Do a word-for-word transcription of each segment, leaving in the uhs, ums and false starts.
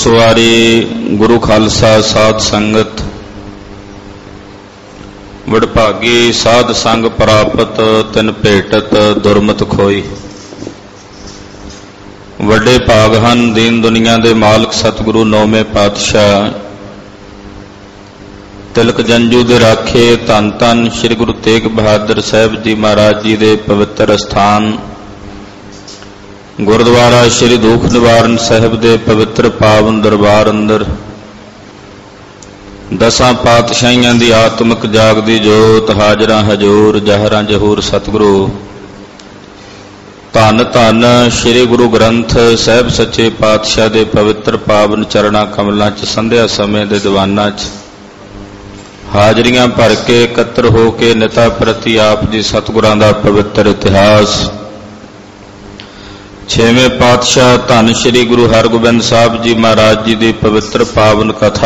ਸਵਾਰੀ ਗੁਰੂ ਖਾਲਸਾ ਸਾਧ ਸੰਗਤ ਵਡਭਾਗੀ ਸਾਧ ਸੰਗ ਪ੍ਰਾਪਤ ਤਿਨ ਭੇਟਤ ਦੁਰਮਤ ਖੋਈ। ਵੱਡੇ ਭਾਗ ਹਨ ਦੀਨ ਦੁਨੀਆ ਦੇ ਮਾਲਕ ਸਤਿਗੁਰੂ ਨੌਵੇਂ ਪਾਤਸ਼ਾਹ ਤਿਲਕ ਜੰਜੂ ਦੇ ਰਾਖੇ ਧੰਨ ਧੰਨ ਸ੍ਰੀ ਗੁਰੂ ਤੇਗ ਬਹਾਦਰ ਸਾਹਿਬ ਜੀ ਮਹਾਰਾਜ ਜੀ ਦੇ ਪਵਿੱਤਰ ਅਸਥਾਨ ਗੁਰਦੁਆਰਾ ਸ੍ਰੀ ਦੁਖ ਨਿਵਾਰਨ ਸਾਹਿਬ ਦੇ ਪਵਿੱਤਰ ਪਾਵਨ ਦਰਬਾਰ ਅੰਦਰ ਦਸਾਂ ਪਾਤਸ਼ਾਹੀਆਂ ਦੀ ਆਤਮਿਕ ਜਾਗਦੀ ਜੋਤ ਹਾਜ਼ਰਾਂ ਹਜ਼ੂਰ ਜਹਰਾਂ ਜਹੂਰ ਸਤਿਗੁਰੂ ਧੰਨ ਧੰਨ ਸ੍ਰੀ ਗੁਰੂ ਗ੍ਰੰਥ ਸਾਹਿਬ ਸੱਚੇ ਪਾਤਸ਼ਾਹ ਦੇ ਪਵਿੱਤਰ ਪਾਵਨ ਚਰਨਾਂ ਕਮਲਾਂ 'ਚ ਸੰਧਿਆ ਸਮੇਂ ਦੇ ਦੀਵਾਨਾਂ 'ਚ ਹਾਜ਼ਰੀਆਂ ਭਰ ਕੇ ਇਕੱਤਰ ਹੋ ਕੇ ਨਿਤਾ ਪ੍ਰਤੀ ਆਪ ਜੀ ਸਤਿਗੁਰਾਂ ਦਾ ਪਵਿੱਤਰ ਇਤਿਹਾਸ ਛੇਵੇਂ ਪਾਤਸ਼ਾਹ ਧੰਨ ਸ੍ਰੀ ਗੁਰੂ ਹਰਗੋਬਿੰਦ ਸਾਹਿਬ ਜੀ ਮਹਾਰਾਜ ਜੀ ਦੀ ਪਵਿੱਤਰ ਪਾਵਨ ਕਥਾ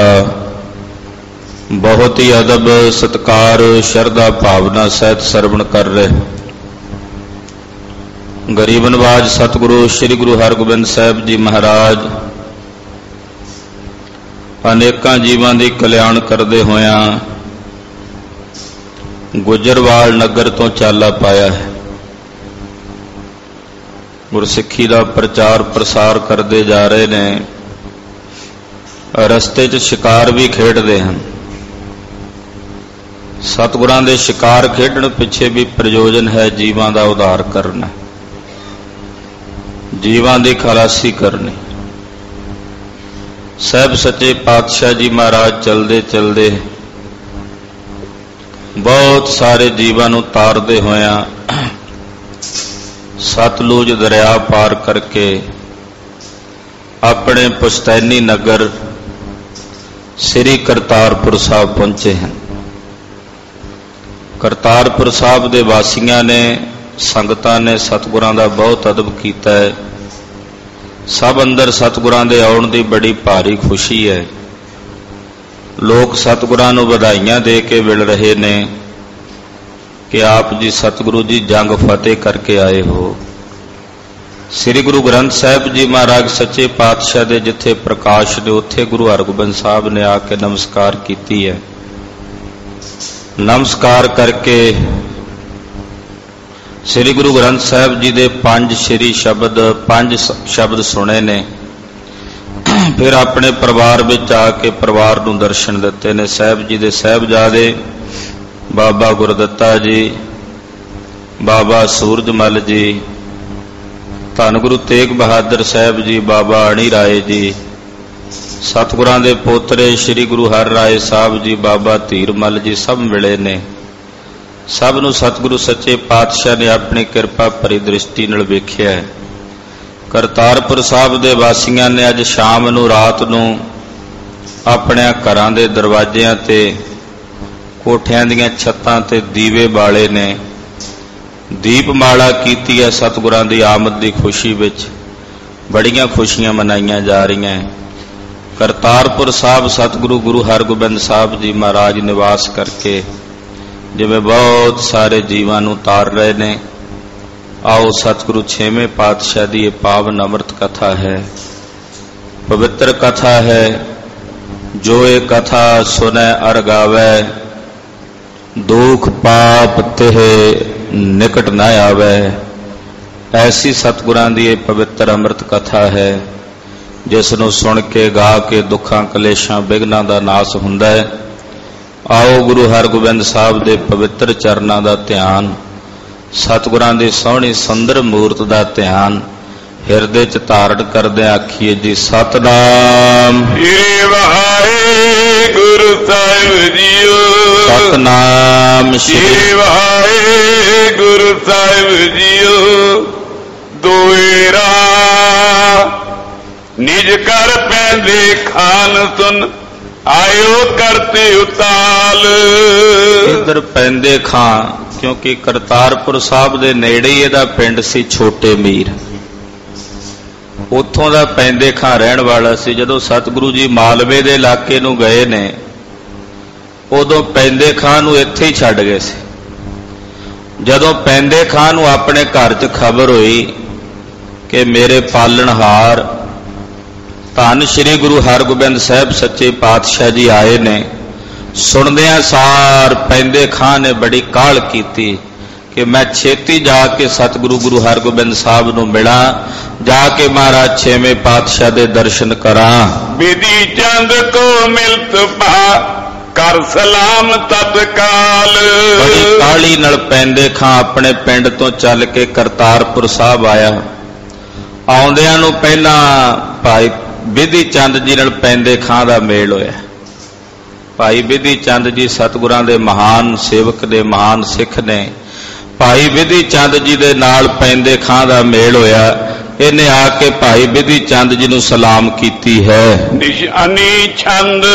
ਬਹੁਤ ਹੀ ਅਦਬ ਸਤਿਕਾਰ ਸ਼ਰਧਾ ਭਾਵਨਾ ਸਹਿਤ ਸਰਵਣ ਕਰ ਰਹੇ। ਗਰੀਬ ਨਵਾਜ ਸਤਿਗੁਰੂ ਸ੍ਰੀ ਗੁਰੂ ਹਰਗੋਬਿੰਦ ਸਾਹਿਬ ਜੀ ਮਹਾਰਾਜ ਅਨੇਕਾਂ ਜੀਵਾਂ ਦੀ ਕਲਿਆਣ ਕਰਦੇ ਹੋਇਆਂ ਗੁਜਰਵਾਲ ਨਗਰ ਤੋਂ ਚਾਲਾ ਪਾਇਆ ਹੈ। ਗੁਰਸਿੱਖੀ ਦਾ ਪ੍ਰਚਾਰ ਪ੍ਰਸਾਰ ਕਰਦੇ ਜਾ ਰਹੇ ਨੇ। ਰਸਤੇ 'ਚ ਸ਼ਿਕਾਰ ਵੀ ਖੇਡਦੇ ਹਨ। ਸਤਿਗੁਰਾਂ ਦੇ ਸ਼ਿਕਾਰ ਖੇਡਣ ਪਿੱਛੇ ਵੀ ਪ੍ਰਯੋਜਨ ਹੈ ਜੀਵਾਂ ਦਾ ਉਧਾਰ ਕਰਨਾ, ਜੀਵਾਂ ਦੀ ਖਲਾਸੀ ਕਰਨੀ। ਸਾਹਿਬ ਸੱਚੇ ਪਾਤਸ਼ਾਹ ਜੀ ਮਹਾਰਾਜ ਚਲਦੇ ਚਲਦੇ ਬਹੁਤ ਸਾਰੇ ਜੀਵਾਂ ਨੂੰ ਤਾਰਦੇ ਹੋਇਆਂ ਸਤਲੁਜ ਦਰਿਆ ਪਾਰ ਕਰਕੇ ਆਪਣੇ ਪੁਸ਼ਤੈਨੀ ਨਗਰ ਸ੍ਰੀ ਕਰਤਾਰਪੁਰ ਸਾਹਿਬ ਪਹੁੰਚੇ ਹਨ। ਕਰਤਾਰਪੁਰ ਸਾਹਿਬ ਦੇ ਵਾਸੀਆਂ ਨੇ ਸੰਗਤਾਂ ਨੇ ਸਤਿਗੁਰਾਂ ਦਾ ਬਹੁਤ ਅਦਬ ਕੀਤਾ ਹੈ। ਸਭ ਅੰਦਰ ਸਤਿਗੁਰਾਂ ਦੇ ਆਉਣ ਦੀ ਬੜੀ ਭਾਰੀ ਖੁਸ਼ੀ ਹੈ। ਲੋਕ ਸਤਿਗੁਰਾਂ ਨੂੰ ਵਧਾਈਆਂ ਦੇ ਕੇ ਮਿਲ ਰਹੇ ਨੇ ਕਿ ਆਪ ਜੀ ਸਤਿਗੁਰੂ ਜੀ ਜੰਗ ਫਤਿਹ ਕਰਕੇ ਆਏ ਹੋ। ਸ੍ਰੀ ਗੁਰੂ ਗ੍ਰੰਥ ਸਾਹਿਬ ਜੀ ਮਹਾਰਾਜ ਸੱਚੇ ਪਾਤਸ਼ਾਹ ਦੇ ਜਿੱਥੇ ਪ੍ਰਕਾਸ਼ ਨੇ ਉੱਥੇ ਗੁਰੂ ਹਰਗੋਬਿੰਦ ਸਾਹਿਬ ਨੇ ਆ ਕੇ ਨਮਸਕਾਰ ਕੀਤੀ ਹੈ। ਨਮਸਕਾਰ ਕਰਕੇ ਸ੍ਰੀ ਗੁਰੂ ਗ੍ਰੰਥ ਸਾਹਿਬ ਜੀ ਦੇ ਪੰਜ ਸ੍ਰੀ ਸ਼ਬਦ ਪੰਜ ਸ਼ਬਦ ਸੁਣੇ ਨੇ। ਫਿਰ ਆਪਣੇ ਪਰਿਵਾਰ ਵਿੱਚ ਆ ਕੇ ਪਰਿਵਾਰ ਨੂੰ ਦਰਸ਼ਨ ਦਿੱਤੇ ਨੇ। ਸਾਹਿਬ ਜੀ ਦੇ ਸਾਹਿਬਜ਼ਾਦੇ ਬਾਬਾ ਗੁਰਦੱਤਾ ਜੀ, ਬਾਬਾ ਸੂਰਜਮਲ ਜੀ, ਧੰਨ ਗੁਰੂ ਤੇਗ ਬਹਾਦਰ ਸਾਹਿਬ ਜੀ, ਬਾਬਾ ਅਣੀ ਰਾਏ ਜੀ, ਸਤਿਗੁਰਾਂ ਦੇ ਪੋਤਰੇ ਸ੍ਰੀ ਗੁਰੂ ਹਰ ਰਾਏ ਸਾਹਿਬ ਜੀ, ਬਾਬਾ ਧੀਰਮਲ ਜੀ ਸਭ ਮਿਲੇ ਨੇ। ਸਭ ਨੂੰ ਸਤਿਗੁਰੂ ਸੱਚੇ ਪਾਤਸ਼ਾਹ ਨੇ ਆਪਣੀ ਕਿਰਪਾ ਭਰੀ ਦ੍ਰਿਸ਼ਟੀ ਨਾਲ ਵੇਖਿਆ ਹੈ। ਕਰਤਾਰਪੁਰ ਸਾਹਿਬ ਦੇ ਵਾਸੀਆਂ ਨੇ ਅੱਜ ਸ਼ਾਮ ਨੂੰ ਰਾਤ ਨੂੰ ਆਪਣੇ ਘਰਾਂ ਦੇ ਦਰਵਾਜ਼ਿਆਂ ਤੇ ਕੋਠਿਆਂ ਦੀਆਂ ਛੱਤਾਂ ਤੇ ਦੀਵੇ ਬਾਲੇ ਨੇ, ਦੀਪਮਾਲਾ ਕੀਤੀ ਹੈ। ਸਤਿਗੁਰਾਂ ਦੀ ਆਮਦ ਦੀ ਖੁਸ਼ੀ ਵਿੱਚ ਬੜੀਆਂ ਖੁਸ਼ੀਆਂ ਮਨਾਈਆਂ ਜਾ ਰਹੀਆਂ। ਕਰਤਾਰਪੁਰ ਸਾਹਿਬ ਸਤਿਗੁਰੂ ਗੁਰੂ ਹਰਗੋਬਿੰਦ ਸਾਹਿਬ ਜੀ ਮਹਾਰਾਜ ਨਿਵਾਸ ਕਰਕੇ ਜਿਵੇਂ ਬਹੁਤ ਸਾਰੇ ਜੀਵਾਂ ਨੂੰ ਤਾਰ ਰਹੇ ਨੇ। ਆਓ ਸਤਿਗੁਰੂ ਛੇਵੇਂ ਪਾਤਸ਼ਾਹ ਦੀ ਇਹ ਪਾਵਨ ਅੰਮ੍ਰਿਤ ਕਥਾ ਹੈ, ਪਵਿੱਤਰ ਕਥਾ ਹੈ। ਜੋ ਇਹ ਕਥਾ ਸੁਨੈ ਅਰ ਗਾਵੈ ਦੁਖ ਪਾਪ ਤਿਹ ਨਿਕਟ ਨਾ ਆਵੈ। ਐਸੀ ਸਤਿਗੁਰਾਂ ਦੀ ਇਹ ਪਵਿੱਤਰ ਅੰਮ੍ਰਿਤ ਕਥਾ ਹੈ ਜਿਸ ਨੂੰ ਸੁਣ ਕੇ ਗਾ ਕੇ ਦੁੱਖਾਂ ਕਲੇਸ਼ਾਂ ਵਿਘਨਾਂ ਦਾ ਨਾਸ ਹੁੰਦਾ ਹੈ। ਆਓ ਗੁਰੂ ਹਰਗੋਬਿੰਦ ਸਾਹਿਬ ਦੇ ਪਵਿੱਤਰ ਚਰਨਾਂ ਦਾ ਧਿਆਨ, ਸਤਿਗੁਰਾਂ ਦੀ ਸੋਹਣੀ ਸੁੰਦਰ ਮੂਰਤ ਦਾ ਧਿਆਨ ਹਿਰਦੇ 'ਚ ਧਾਰਨ ਕਰਦੇ ਆਖੀਏ ਜੀ ਸਤਨਾਮ ਸ੍ਰੀ ਵਾਹਿਗੁਰੂ ਸਾਹਿਬ ਜੀਓ। ਸਤਨਾਮ ਸ੍ਰੀ ਵਾਹਿਗੁਰੂ ਸਾਹਿਬ ਜੀਓ। ਦੋਇਰਾ ਨਿਜ ਕਰ ਪੈਂਦੇ ਖਾਨ ਸੁਨ ਆਇਓ ਕਰਤੇ ਉਤਾਲ। ਇੱਧਰ ਪੈਂਦੇ ਖਾਂ ਕਿਉਂਕਿ ਕਰਤਾਰਪੁਰ ਸਾਹਿਬ ਦੇ ਨੇੜੇ ਹੀ ਇਹਦਾ ਪਿੰਡ ਸੀ ਛੋਟੇ ਮੀਰ। ਉੱਥੋਂ ਦਾ ਪੈਂਦੇ ਖਾਂ ਰਹਿਣ ਵਾਲਾ ਸੀ। ਜਦੋਂ ਸਤਿਗੁਰੂ ਜੀ ਮਾਲਵੇ ਦੇ ਇਲਾਕੇ ਨੂੰ ਗਏ ਨੇ ਉਦੋਂ ਪੈਂਦੇ ਖਾਂ ਨੂੰ ਇੱਥੇ ਹੀ ਛੱਡ ਗਏ ਸੀ। ਜਦੋਂ ਪੈਂਦੇ ਖਾਂ ਨੂੰ ਆਪਣੇ ਘਰ 'ਚ ਖਬਰ ਹੋਈ ਕਿ ਮੇਰੇ ਪਾਲਣਹਾਰ ਧੰਨ श्री गुरु हरगोबिंद साहब सच्चे पातशाह जी आए ने। सुनदियां सार पैंदे खां ने बड़ी काहल कीती कि मैं छेती जाके सतगुरु गुरु हरगोबिंद साहब नूं मिला, जाके महाराज छेवें पातशाह दे दर्शन करा। विधि चंद को मिलत पा कर सलाम तत्काल। बड़ी काहली नाल पैंदे खां अपने पिंड तो चल के करतारपुर साहब आया। आउंदियां नूं पहला भाई विधि चंद जी नाल पैंदे खां दा मेल होया। भाई विधि चंद जी सतगुरां दे महान सेवक ने, महान सिख ने। भाई विधि चंद जी दे नाल पैंदे खां दा मेल होया। इन्हें आके भाई विधि चंद जी नूं सलाम कीती है। निशानी छंद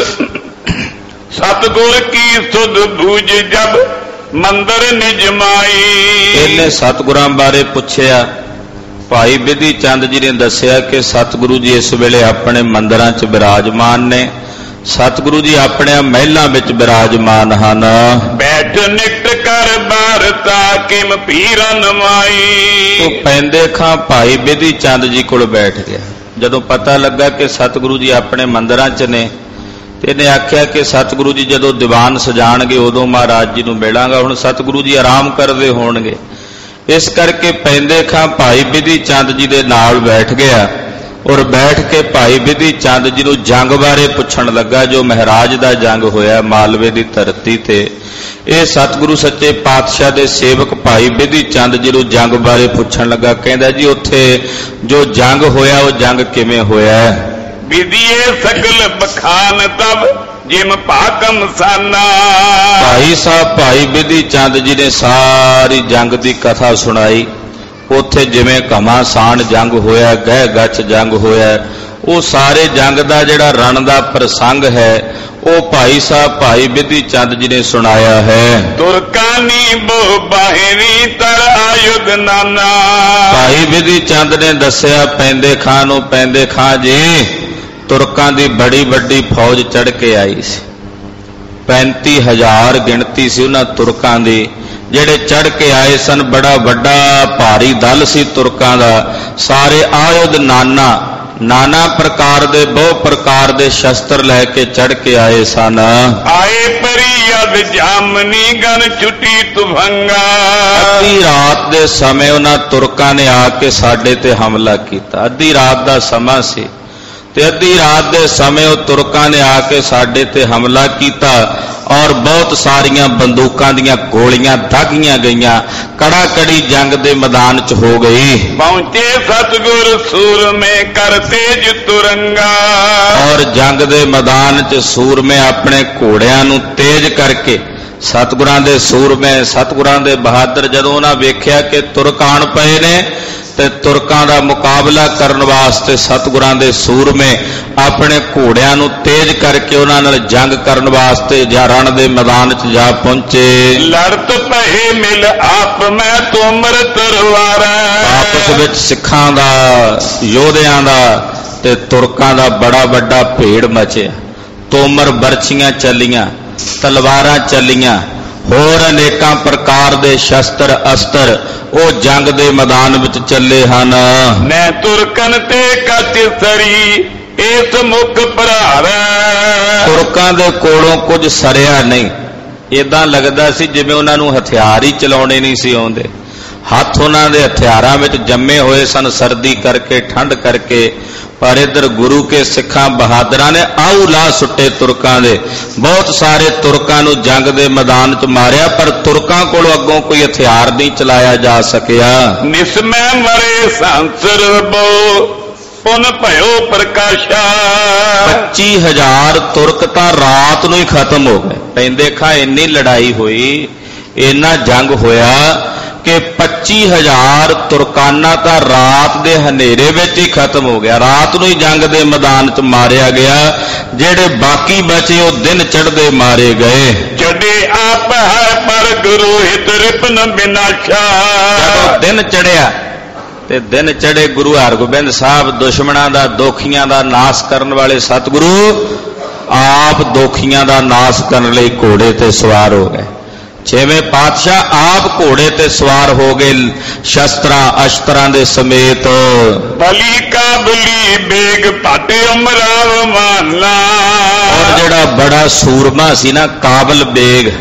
सतगुर की सुध भूज जब मंदिर निजमाई। इन्हें सतगुरां बारे पुछया। भाई विधि चंद जी ने दसिया कि सतगुरु जी इस वेले अपने मंदिरां च विराजमान ने। सतगुरु जी अपने महलों में विराजमान हैं। बैठ निकट कर बारता किम पीरन माई। तो पैंदे खां भाई विधि चंद जी कोल बैठ गया। जदों पता लगा कि सतगुरु जी अपने मंदिरां च ने, ते इन्हें आख्या कि सतगुरु जी जदों दीवान सजाणगे उदों महाराज जी नूं मिलांगा। हुण सतगुरु जी आराम करदे होणगे, इस करके पैंदे खां भाई विधि चंद जी दे नाल बैठ गया और बैठ के भाई विधि चंद जी नूं जंग बारे पुछण लगा, जो महाराज दा जंग होया मालवे दी धरती ते। ये सतगुरु सच्चे पातशाह दे सेवक भाई विधि चंद जी नूं जंग बारे पुछण लगा। कहंदा जी उत्थे जो जंग होया वो जंग किवें होया। विधिए सकल बखान तब जिम पाकम साना। भाई साहब भाई विधि चंद जी ने सारी जंग की कथा सुनाई। उत्थे जिवें घमासान जंग होया, गह गच जंग होया, वो सारे जंग का जिहड़ा रण का प्रसंग है वो भाई साहब भाई विधि चंद जी ने सुनाया है। तुरकानी बो बाहरी तर आयुध नाना। भाई विधि चंद ने दसिया पैंदे खां नूं, पैंदे खां जी तुरकां दी बड़ी बड़ी फौज चढ़ के आई सी। पैंती हजार गिणती सी उन्हां तुरकां दी, जेड़े चढ़ के आए सन। बड़ा बड़ा भारी दल सी तुरकां दा। सारे आयुध नाना नाना प्रकार दे, बहु प्रकार दे शस्त्र लैके चढ़ के आए सन। आए परियद जामनी गन छुटी तुफंगा। अद्धी रात दे समय उन्हां तुरकां ने आके साडे ते हमला कीता। अद्धी रात दा समा सी ते अद्धी रात दे समय वो तुरकां ने आके साडे ते हमला किया और बहुत सारियां बंदूकां दियां गोलियां दागियां गईयां। कड़ा कड़ी जंग दे मैदान च हो गई। पहुंचे सतगुर सूर में कर तेज तुरंगा। और जंग दे मैदान च सूर में अपने घोड़ियां नूं तेज करके सतगुरां दे सूर में सतगुरां दे बहादुर जदों उन्हां वेख्या कि तुरक आण पए ने ते तुरकां दा मुकाबला करन वास्ते सतगुरां दे सूर में अपने घोड़ियां नूं तेज करके उन्हां नाल जंग करन वास्ते जा रण दे मैदान च जा पहुंचे। लड़त पहे मिल आप मैं तोमर तरवार। आपस विच सिखां दा योधियां दा ते तुरकां दा बड़ा बड़ा भेड़ मचिया। तोमर बरछियां चलियां, तलवारां चलियां, होर अनेकां प्रकार दे शस्त्र अस्त्र वो जंग दे मैदान विच चले हन। मैं तुरकन ते कच सरी इस मुख भरार। तुरकां दे कोलों कुछ सरिया नहीं। इदां लगदा सी जिवें उन्हां नूं हथियार ही चलाउणे नहीं सी आउंदे। हथ उन्हां दे हथियारां विच जम्मे होए सन सर्दी करके ठंड करके। पर इधर गुरु के सिखां बहादुरां ने आऊ ला सुट्टे तुरकां दे। बहुत सारे तुरकां नूं जंग दे मैदान च मारिया पर तुरकां कोलों अग्गों कोई हथियार नहीं चलाया जा सकिया। निस्मै मरे सांसर बो पुन भयो प्रकाशा। पच्ची हजार तुरक तां रात नूं ही खत्म हो गए। पैंदे खां इन्नी लड़ाई हुई, इन्ना जंग होया कि पच्ची हजार तुरकाना तां रात दे हनेरे विच ही खत्म हो गया। रात नूं ही जंग दे मैदान च मारिया गया। जेड़े बाकी बचे वो दिन चढ़दे मारे गए। चढ़े आप है पर गुरु हित रिपन विनाशा। जदों दिन चढ़िया ते दिन चढ़े गुरु हरगोबिंद साहब दुश्मनां दा दोखियां दा नाश करन वाले सतगुरु आप दोखियां दा नाश करन लई घोड़े ते सवार हो गए। छेवें पातशाह आप घोड़े ते सवार हो गए शस्त्रां अशत्रां दे समेत। बली का बली बेग पाटे अमराव माला। और जेड़ा बड़ा सूरमा सी ना काबल बेग,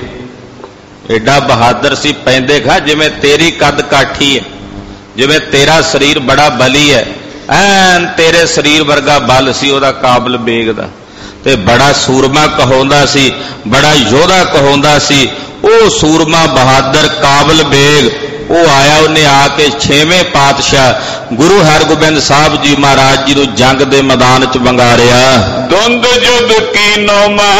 एडा बहादुर सी, पैंदे खा जिवें तेरी कद काठी है, जिवें तेरा शरीर बड़ा बली है, ऐन तेरे शरीर वर्गा बल सी ओदा काबल बेग दा, ते बड़ा सूरमा कहाउंदा सी, बड़ा योधा कहाउंदा सी। ਉਹ सूरमा बहादुर काबल बेग ਉਹ आया, उन्हें आके छेवें पातशाह गुरु हरगोबिंद साहब जी महाराज जी ਨੂੰ जंग ਦੇ मैदान च ਵੰਗਾਰਿਆ। ਦੁੰਦ ਜੁਦ ਕੀ ਨੌਮਾ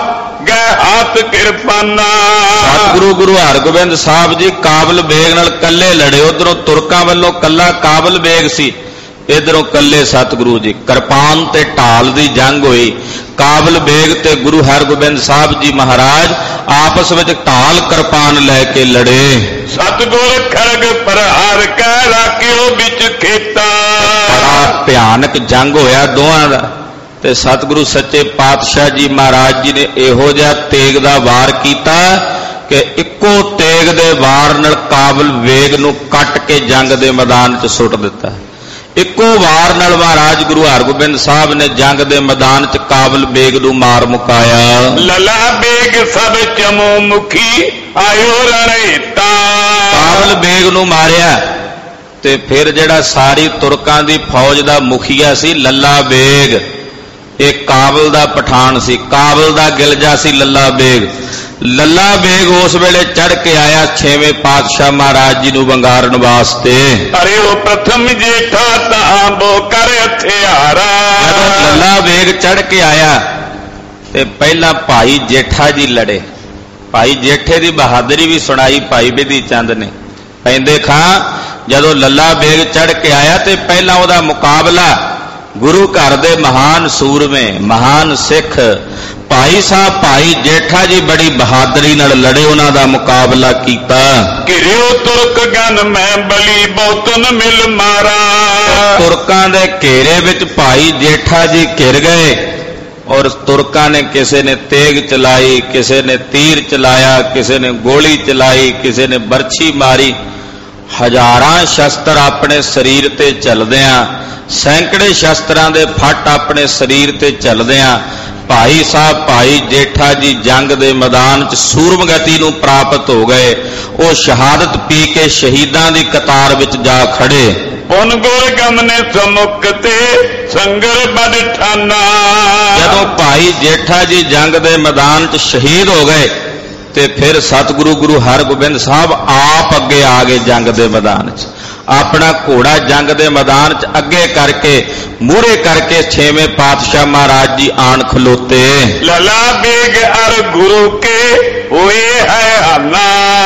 ਗਏ ਹੱਥ ਕਿਰਪਾਨਾ। सतगुरु गुरु हरगोबिंद साहब जी काबल बेग नाल कल्ले लड़े। उधरों तुरकां ਵੱਲੋਂ कल्ला काबल बेग सी, इधरों कल्ले सतगुरु जी। किरपान ते ढाल दी जंग हुई। काबल बेग ते गुरु हरगोबिंद साहब जी महाराज आपस में ढाल किरपान लैके लड़े। सतगुर खड़ग प्रहार कै राखियो बिच खेता। बड़ा भयानक जंग होया दोहां दा, ते सतगुरु सच्चे पातशाह जी महाराज जी ने इहो जिहा तेग दा वार कीता कि इक्को तेग दे वार नाल काबल बेग नूं कट के जंग दे मैदान च सुट दिता। इक्को वार नाल महाराज गुरु हरगोबिंद साहब ने जंग दे मैदान च काबल बेग नूं मार मुकाया। लला बेग सब चमो मुखी आयो रणेता। काबल बेग नूं मारिया ते फिर जिहड़ा सारी तुरकां दी फौज दा मुखिया सी लला बेग, एक काबल दा पठान सी, काबल दा गिलजा सी लला बेग। लला बेग उस वेले चढ़ के आया छेवें पातशाह महाराज जी नूं वंगारण वास्ते। अरे वो प्रथम जेठा तांबो कर हथियारा। जदों लला बेग चढ़ के आया ते पहला भाई जेठा जी लड़े। भाई जेठे दी बहादुरी भी सुनाई भाई बिधि चंद ने। पैंदे खां जदों लला बेग चढ़ के आया ते पहला उहदा मुकाबला गुरु घर दे महान सूरमे महान सिख भाई साहब भाई जेठा जी बड़ी बहादुरी नाल लड़े, उन्हां दा मुकाबला कीता। घिरियो तुरक गन मैं बली बहुतन मिल मारा। तुरकां दे घेरे विच भाई जेठा जी घिर गए और तुरकां ने किसी ने तेग चलाई, किसी ने तीर चलाया, किसी ने गोली चलाई, किसी ने बरछी मारी। हजारां शस्त्र अपने शरीर ते चलदियां, सैकड़े शस्त्रां दे फट अपने शरीर ते चलदियां भाई साहब भाई जेठा जी जंग दे मैदान च सूरमगति नूं प्राप्त हो गए। वो शहादत पी के शहीदां दी कतार विच जा खड़े। पुन गुर गमने समुकते संगर बड़ ठाना। जदों भाई जेठा जी जंग दे मैदान च शहीद हो गए ते फिर सतगुरु गुरु हरगोबिंद साहब आप अगे आ गए जंग दे मैदान च। अपना घोड़ा जंग दे मैदान च अगे करके मूहरे करके छेवें पातशाह महाराज जी आन खलोते। लला बेग अर गुरु के हुए है हल्ला।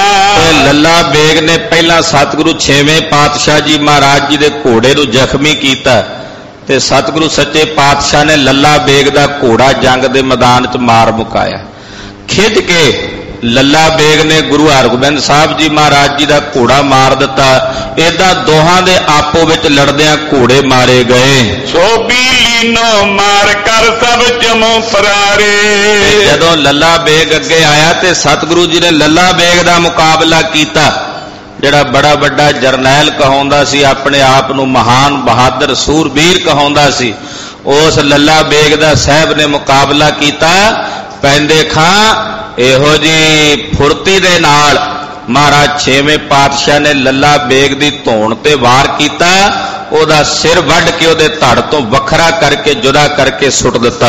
लला बेग ने पहला सतगुरु छेवें पातशाह जी महाराज जी दे घोड़े नूं जख्मी कीता ते सतगुरु सच्चे पातशाह ने लला बेग दा घोड़ा जंग दे मैदान च मार मुकाया। खिज के लला बेग ने गुरु हरगोबिंद साहब जी महाराज जी का घोड़ा मार दिता। इदा दोहां दे आपो विच लड़दियां घोड़े मारे गए। सो लीनो मार कर सब चमो फरारे। जदों लला बेग अगे आया ते सतगुरु जी ने लला बेग का मुकाबला किया, जिहड़ा बड़ा बड़ा जरनैल कहाउंदा सी, अपने आप नूं महान बहादुर सूरबीर कहाउंदा सी। उस लला बेग का साहब ने मुकाबला किया। पैंदे खां इहो जी फुर्ती दे नाल महाराज छेवें पातशाह ने लला बेग दी धौण ते वार कीता। ओदा सिर वढ़ के ओदे धड़ तो वखरा करके जुदा करके सुट दिता।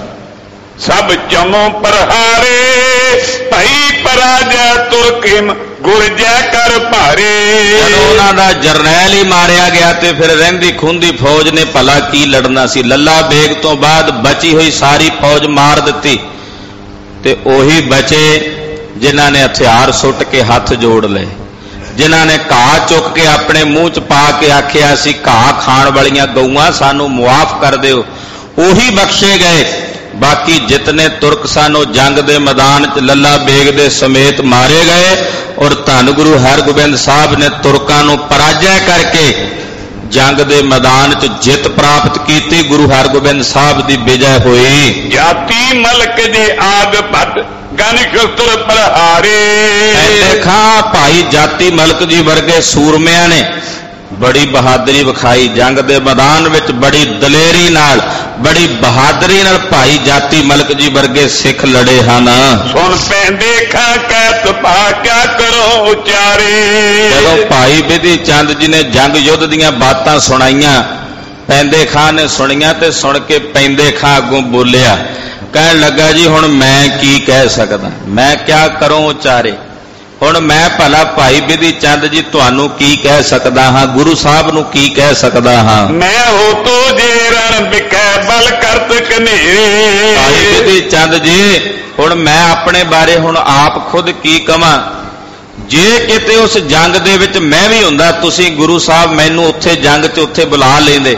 सब चमो प्रहारे भई पराजय तुरकिम गुरजै कर भारे। जदों उन्हां दा जरनैल ही मारिया गया ते फिर रहिंदी खुंदी फौज ने भला की लड़ना सी। लला बेग तो बाद बची हुई सारी फौज मार दिती ते ओही बचे जिन्हां ने हथियार सुट के हाथ जोड़ ले, जिन्हां ने घाह चुक के अपने मूँह च पा के आखिया सी घाह खाण वालियां गऊआं सानू मुआफ कर दिओ, ओही बख्शे गए। बाकी जितने तुरक सानू जंग दे मैदान च लला बेग दे समेत मारे गए और धन गुरु हरगोबिंद साहब ने तुरकां नू पराजय करके जंग दे मैदान च जित प्राप्त की, गुरु हरगोबिंद साहब की विजय हुई। जाति मलक जे आग पट गन शस्त्र प्रहारे। देखा भाई जाति मलक जी वर्गे सूरमिया ने बड़ी बहादुरी विखाई, जंग दे मैदान विच बड़ी दलेरी नाल बड़ी बहादुरी नाल भाई जाति मलक जी वर्गे सिख लड़े हैं। सुन पैंदे खा कैत पा क्या करो उचारे। जदों भाई बिधि चंद जी ने जंग युद्ध दीयां बातां सुनाईयां, पैंदे खां ने सुनियां ते सुन के पैंदे खां अगों बोलिया, कहन लगा जी हुण मैं की कह सकदा, मैं क्या करूं उचारे। हुण मैं भला भाई बिधि चंद जी तुहानू की कह सकदा हाँ, गुरु साहब नू की कह सकदा हाँ। मैं हो तो जे रण बिकै बल करत कनेरे। भाई बिधि चंद जी हुण मैं अपने बारे हुण आप खुद की कवां, जे किते उस जंग दे विच मैं भी हुंदा, तुसीं गुरु साहब मैनू उत्थे जंग च उत्थे बुला लैंदे,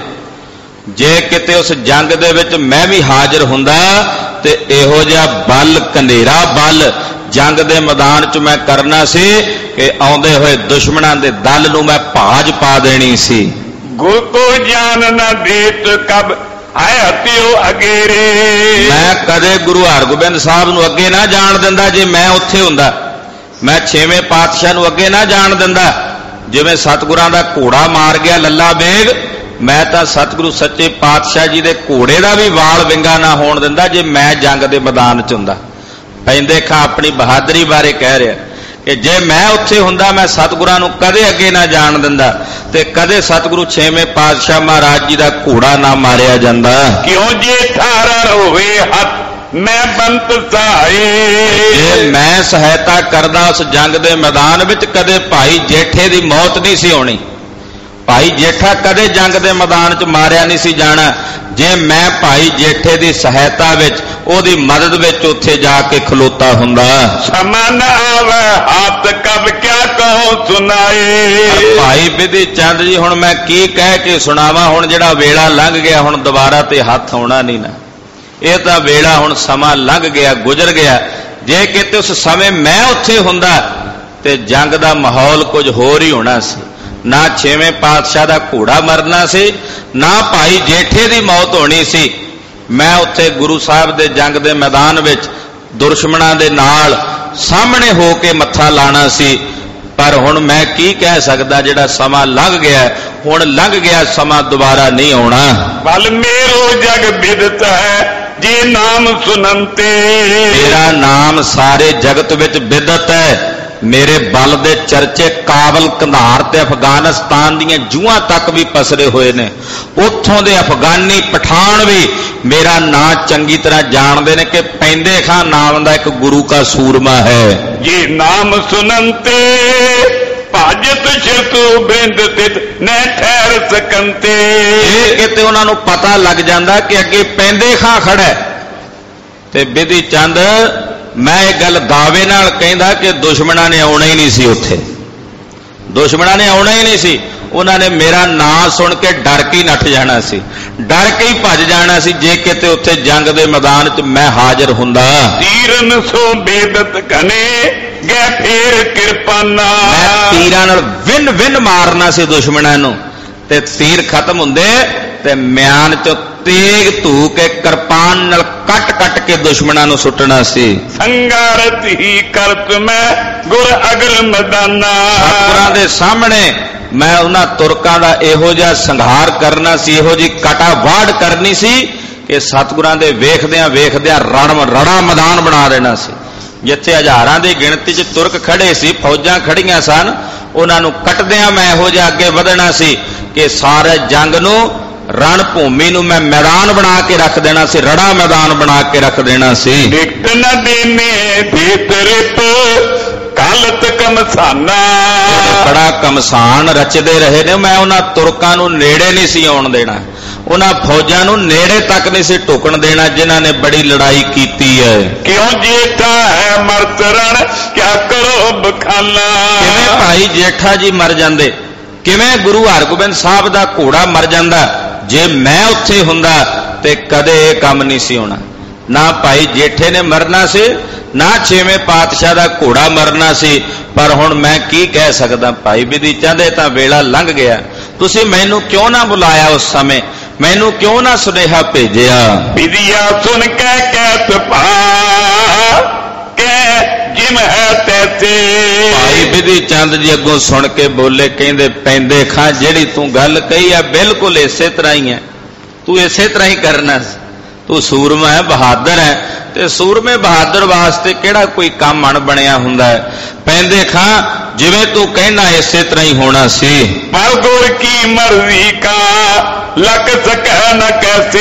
जे किते उस जंग दे विच मैं भी हाजिर हुंदा ते इहो जिहा बल कनेरा बल जंग दे मैदान च मैं करना सी कि आउंदे होए दुश्मनां दे दल नूं मैं भाज पा देनी सी। गुर को जान न देत कब आए हत्यो अगेरे। मैं कदे गुरु हरगोबिंद साहब नूं अगे ना जाण दिंदा, जे मैं उत्थे हुंदा मैं छेवें पातशाह नूं अगे ना जाण दिंदा। जिवें सतगुरां दा घोड़ा मार गया लल्ला बेग, मैं तां सतगुरु सच्चे पातशाह जी दे घोड़े दा भी वाल विंगा ना होण दिंदा जे मैं जंग दे मैदान च हुंदा। पैंदे खां अपनी बहादुरी बारे कह रहा कि जे मैं उत्थे हुंदा मैं सतगुरां नूं कदे अगे ना जाण दिंदा ते कदे सतगुरु छेवें पातशाह महाराज जी दा घोड़ा ना मारिया जांदा। क्यों जे थारा होवे हथ मैं बंत सहाय। जे मैं सहायता करदा उस जंग दे मैदान विच कदे भाई जेठे दी मौत नहीं सी होनी, भाई जेठा कदे जंग दे मैदान च मारिया नहीं सी जाना। जे मैं भाई जेठे दी सहायता विच ओदी मदद विच उत्थे जाके खलोता हुंदा। समान आवे हाथ कब क्या कहो सुनाए। भाई बिधि चंद जी हुण मैं की कह के सुनावा, हुण जिहड़ा वेला लंघ गया हुण दोबारा ते हथ आउणा नहीं ना, ये तां वेला हुण समा लंघ गया गुजर गया। जे किते उस समय मैं उत्थे हुंदा ते जंग दा माहौल कुछ होर ही होना सी, ना छेवें पातशाह दा घोड़ा मरना सी, ना भाई जेठे दी मौत होनी सी। मैं उत्थे गुरु साहब दे जंग दे मैदान विच दुश्मनां दे नाल सामने हो के मत्था लाना सी। पर हुण मैं की कह सकदा, जिहड़ा समा लंघ गया हुण लंघ गया, समा दोबारा नहीं आउणा। बल मेरो जग बिदत है जे नाम सुनंते। मेरा नाम सारे जगत विच बिदत है, मेरे बल दे चर्चे काबल कंधार ते अफगानिस्तान दीयां जूहां तक भी पसरे हुए ने। उत्थों दे अफगानी पठान भी मेरा नां चंगी तरह जानते हैं कि पैंदे खां नाम दा एक गुरु का सूरमा है। ये नाम सुनंते भाजत शिरतु बिंद तित न ठहर सकंते। ये किते उन्हां नूं पता लग जांदा कि अगे पैंदे खां खड़ा है ते बिधि चंद मैं एक गल दावे नाल कहंदा कि दुश्मनां ने आउणा ही नहीं सी, उत्थे दुश्मनां ने आउणा ही नहीं सी। उन्होंने मेरा नाम सुन के डर के ही नठ जाना सी, डर के ही भज जाना सी जे किते उत्थे जंग दे मैदान च मैं हाजिर हुंदा। तीरन सो बेदत कने गै फेर किरपाना। मैं तीरां नाल विन विन मारना सी दुश्मनां नूं ते तीर खत्म हुंदे ते म्यान चो तेग धू के किरपान नाल कट कट के दुश्मनां नूं सुटना सी। संगारत ही करत मैं गुर अगर मैदाना। सतगुरां दे सामने मैं उन्हां तुरकां दा इहो जिहा संघार करना सी, इहो जी कटा वाड़ करनी सी कि सतगुरां दे वेखदियां वेखदियां रण रड़ा मैदान बना देना सी। जिथे हजारां दी गिणती च तुरक खड़े सी, फौजां खड़ियां सन, उन्हां नूं कटदियां मैं इहो जिहा अगे वधना सी कि सारे जंग नूं रण भूमि नूं मैं मैदान बना के रख देना सी, रड़ा मैदान बना के रख देना सी। निकट न देने भीतर तो कालत कमसाना। बड़ा कमसान रचदे रहे ने, मैं उन्हां तुरकां नूं नेड़े नहीं सी आउण देना, उन्हां फौजां नूं नेड़े तक नहीं सी टुकण देना जिन्हां ने बड़ी लड़ाई कीती है। क्यों जेठा है मरत रण क्या करो बखाना। किवें भाई जेठा जी मर जांदे, किवें गुरु हरगोबिंद साहब दा घोड़ा मर जांदा, जे मैं उत्थे हुंदा ते कदे ये काम नहीं सी होना। ना भाई जेठे ने मरना सी, ना छेवें पातशाह दा घोड़ा मरना सी। पर हुण मैं की कह सकदा, भाई बिधि चंद तां वेला लंघ गया, ਤੁਸੀਂ ਮੈਨੂੰ ਕਿਉਂ ਨਾ ਬੁਲਾਇਆ ਉਸ ਸਮੇਂ, ਮੈਨੂੰ ਕਿਉਂ ਨਾ ਸੁਨੇਹਾ ਭੇਜਿਆ। ਵਿਦਿਆ ਸੁਣ ਕੇ ਕਹਿਤ ਪਾ ਕੇ ਜਿਮ ਹੈ ਤੈਸੇ। ਭਾਈ ਬਿਧੀ ਚੰਦ ਜੀ ਅੱਗੋਂ ਸੁਣ ਕੇ ਬੋਲੇ, ਕਹਿੰਦੇ ਪੈਂਦੇ ਖਾਂ ਜਿਹੜੀ ਤੂੰ ਗੱਲ ਕਹੀ ਹੈ ਬਿਲਕੁਲ ਇਸੇ ਤਰ੍ਹਾਂ ਹੀ ਹੈ, ਤੂੰ ਇਸੇ ਤਰ੍ਹਾਂ ਹੀ ਕਰਨਾ ਸੀ। ਤੂੰ ਸੂਰਮਾ ਹੈ, ਬਹਾਦਰ ਹੈ, ਤੇ ਸੂਰਮੇ ਬਹਾਦਰ ਵਾਸਤੇ ਕਿਹੜਾ ਕੋਈ ਕੰਮ ਅਣ ਬਣਿਆ ਹੁੰਦਾ ਹੈ। ਪੈਂਦੇ ਖਾਂ ਜਿਵੇਂ ਤੂੰ ਕਹਿਣਾ ਇਸੇ ਤਰ੍ਹਾਂ ਹੀ ਹੋਣਾ ਸੀ। ਪਰ ਗੁਰ ਕੀ ਮਰਜ਼ੀ ਕਾ ਲੱਗ ਸਕੈ ਨ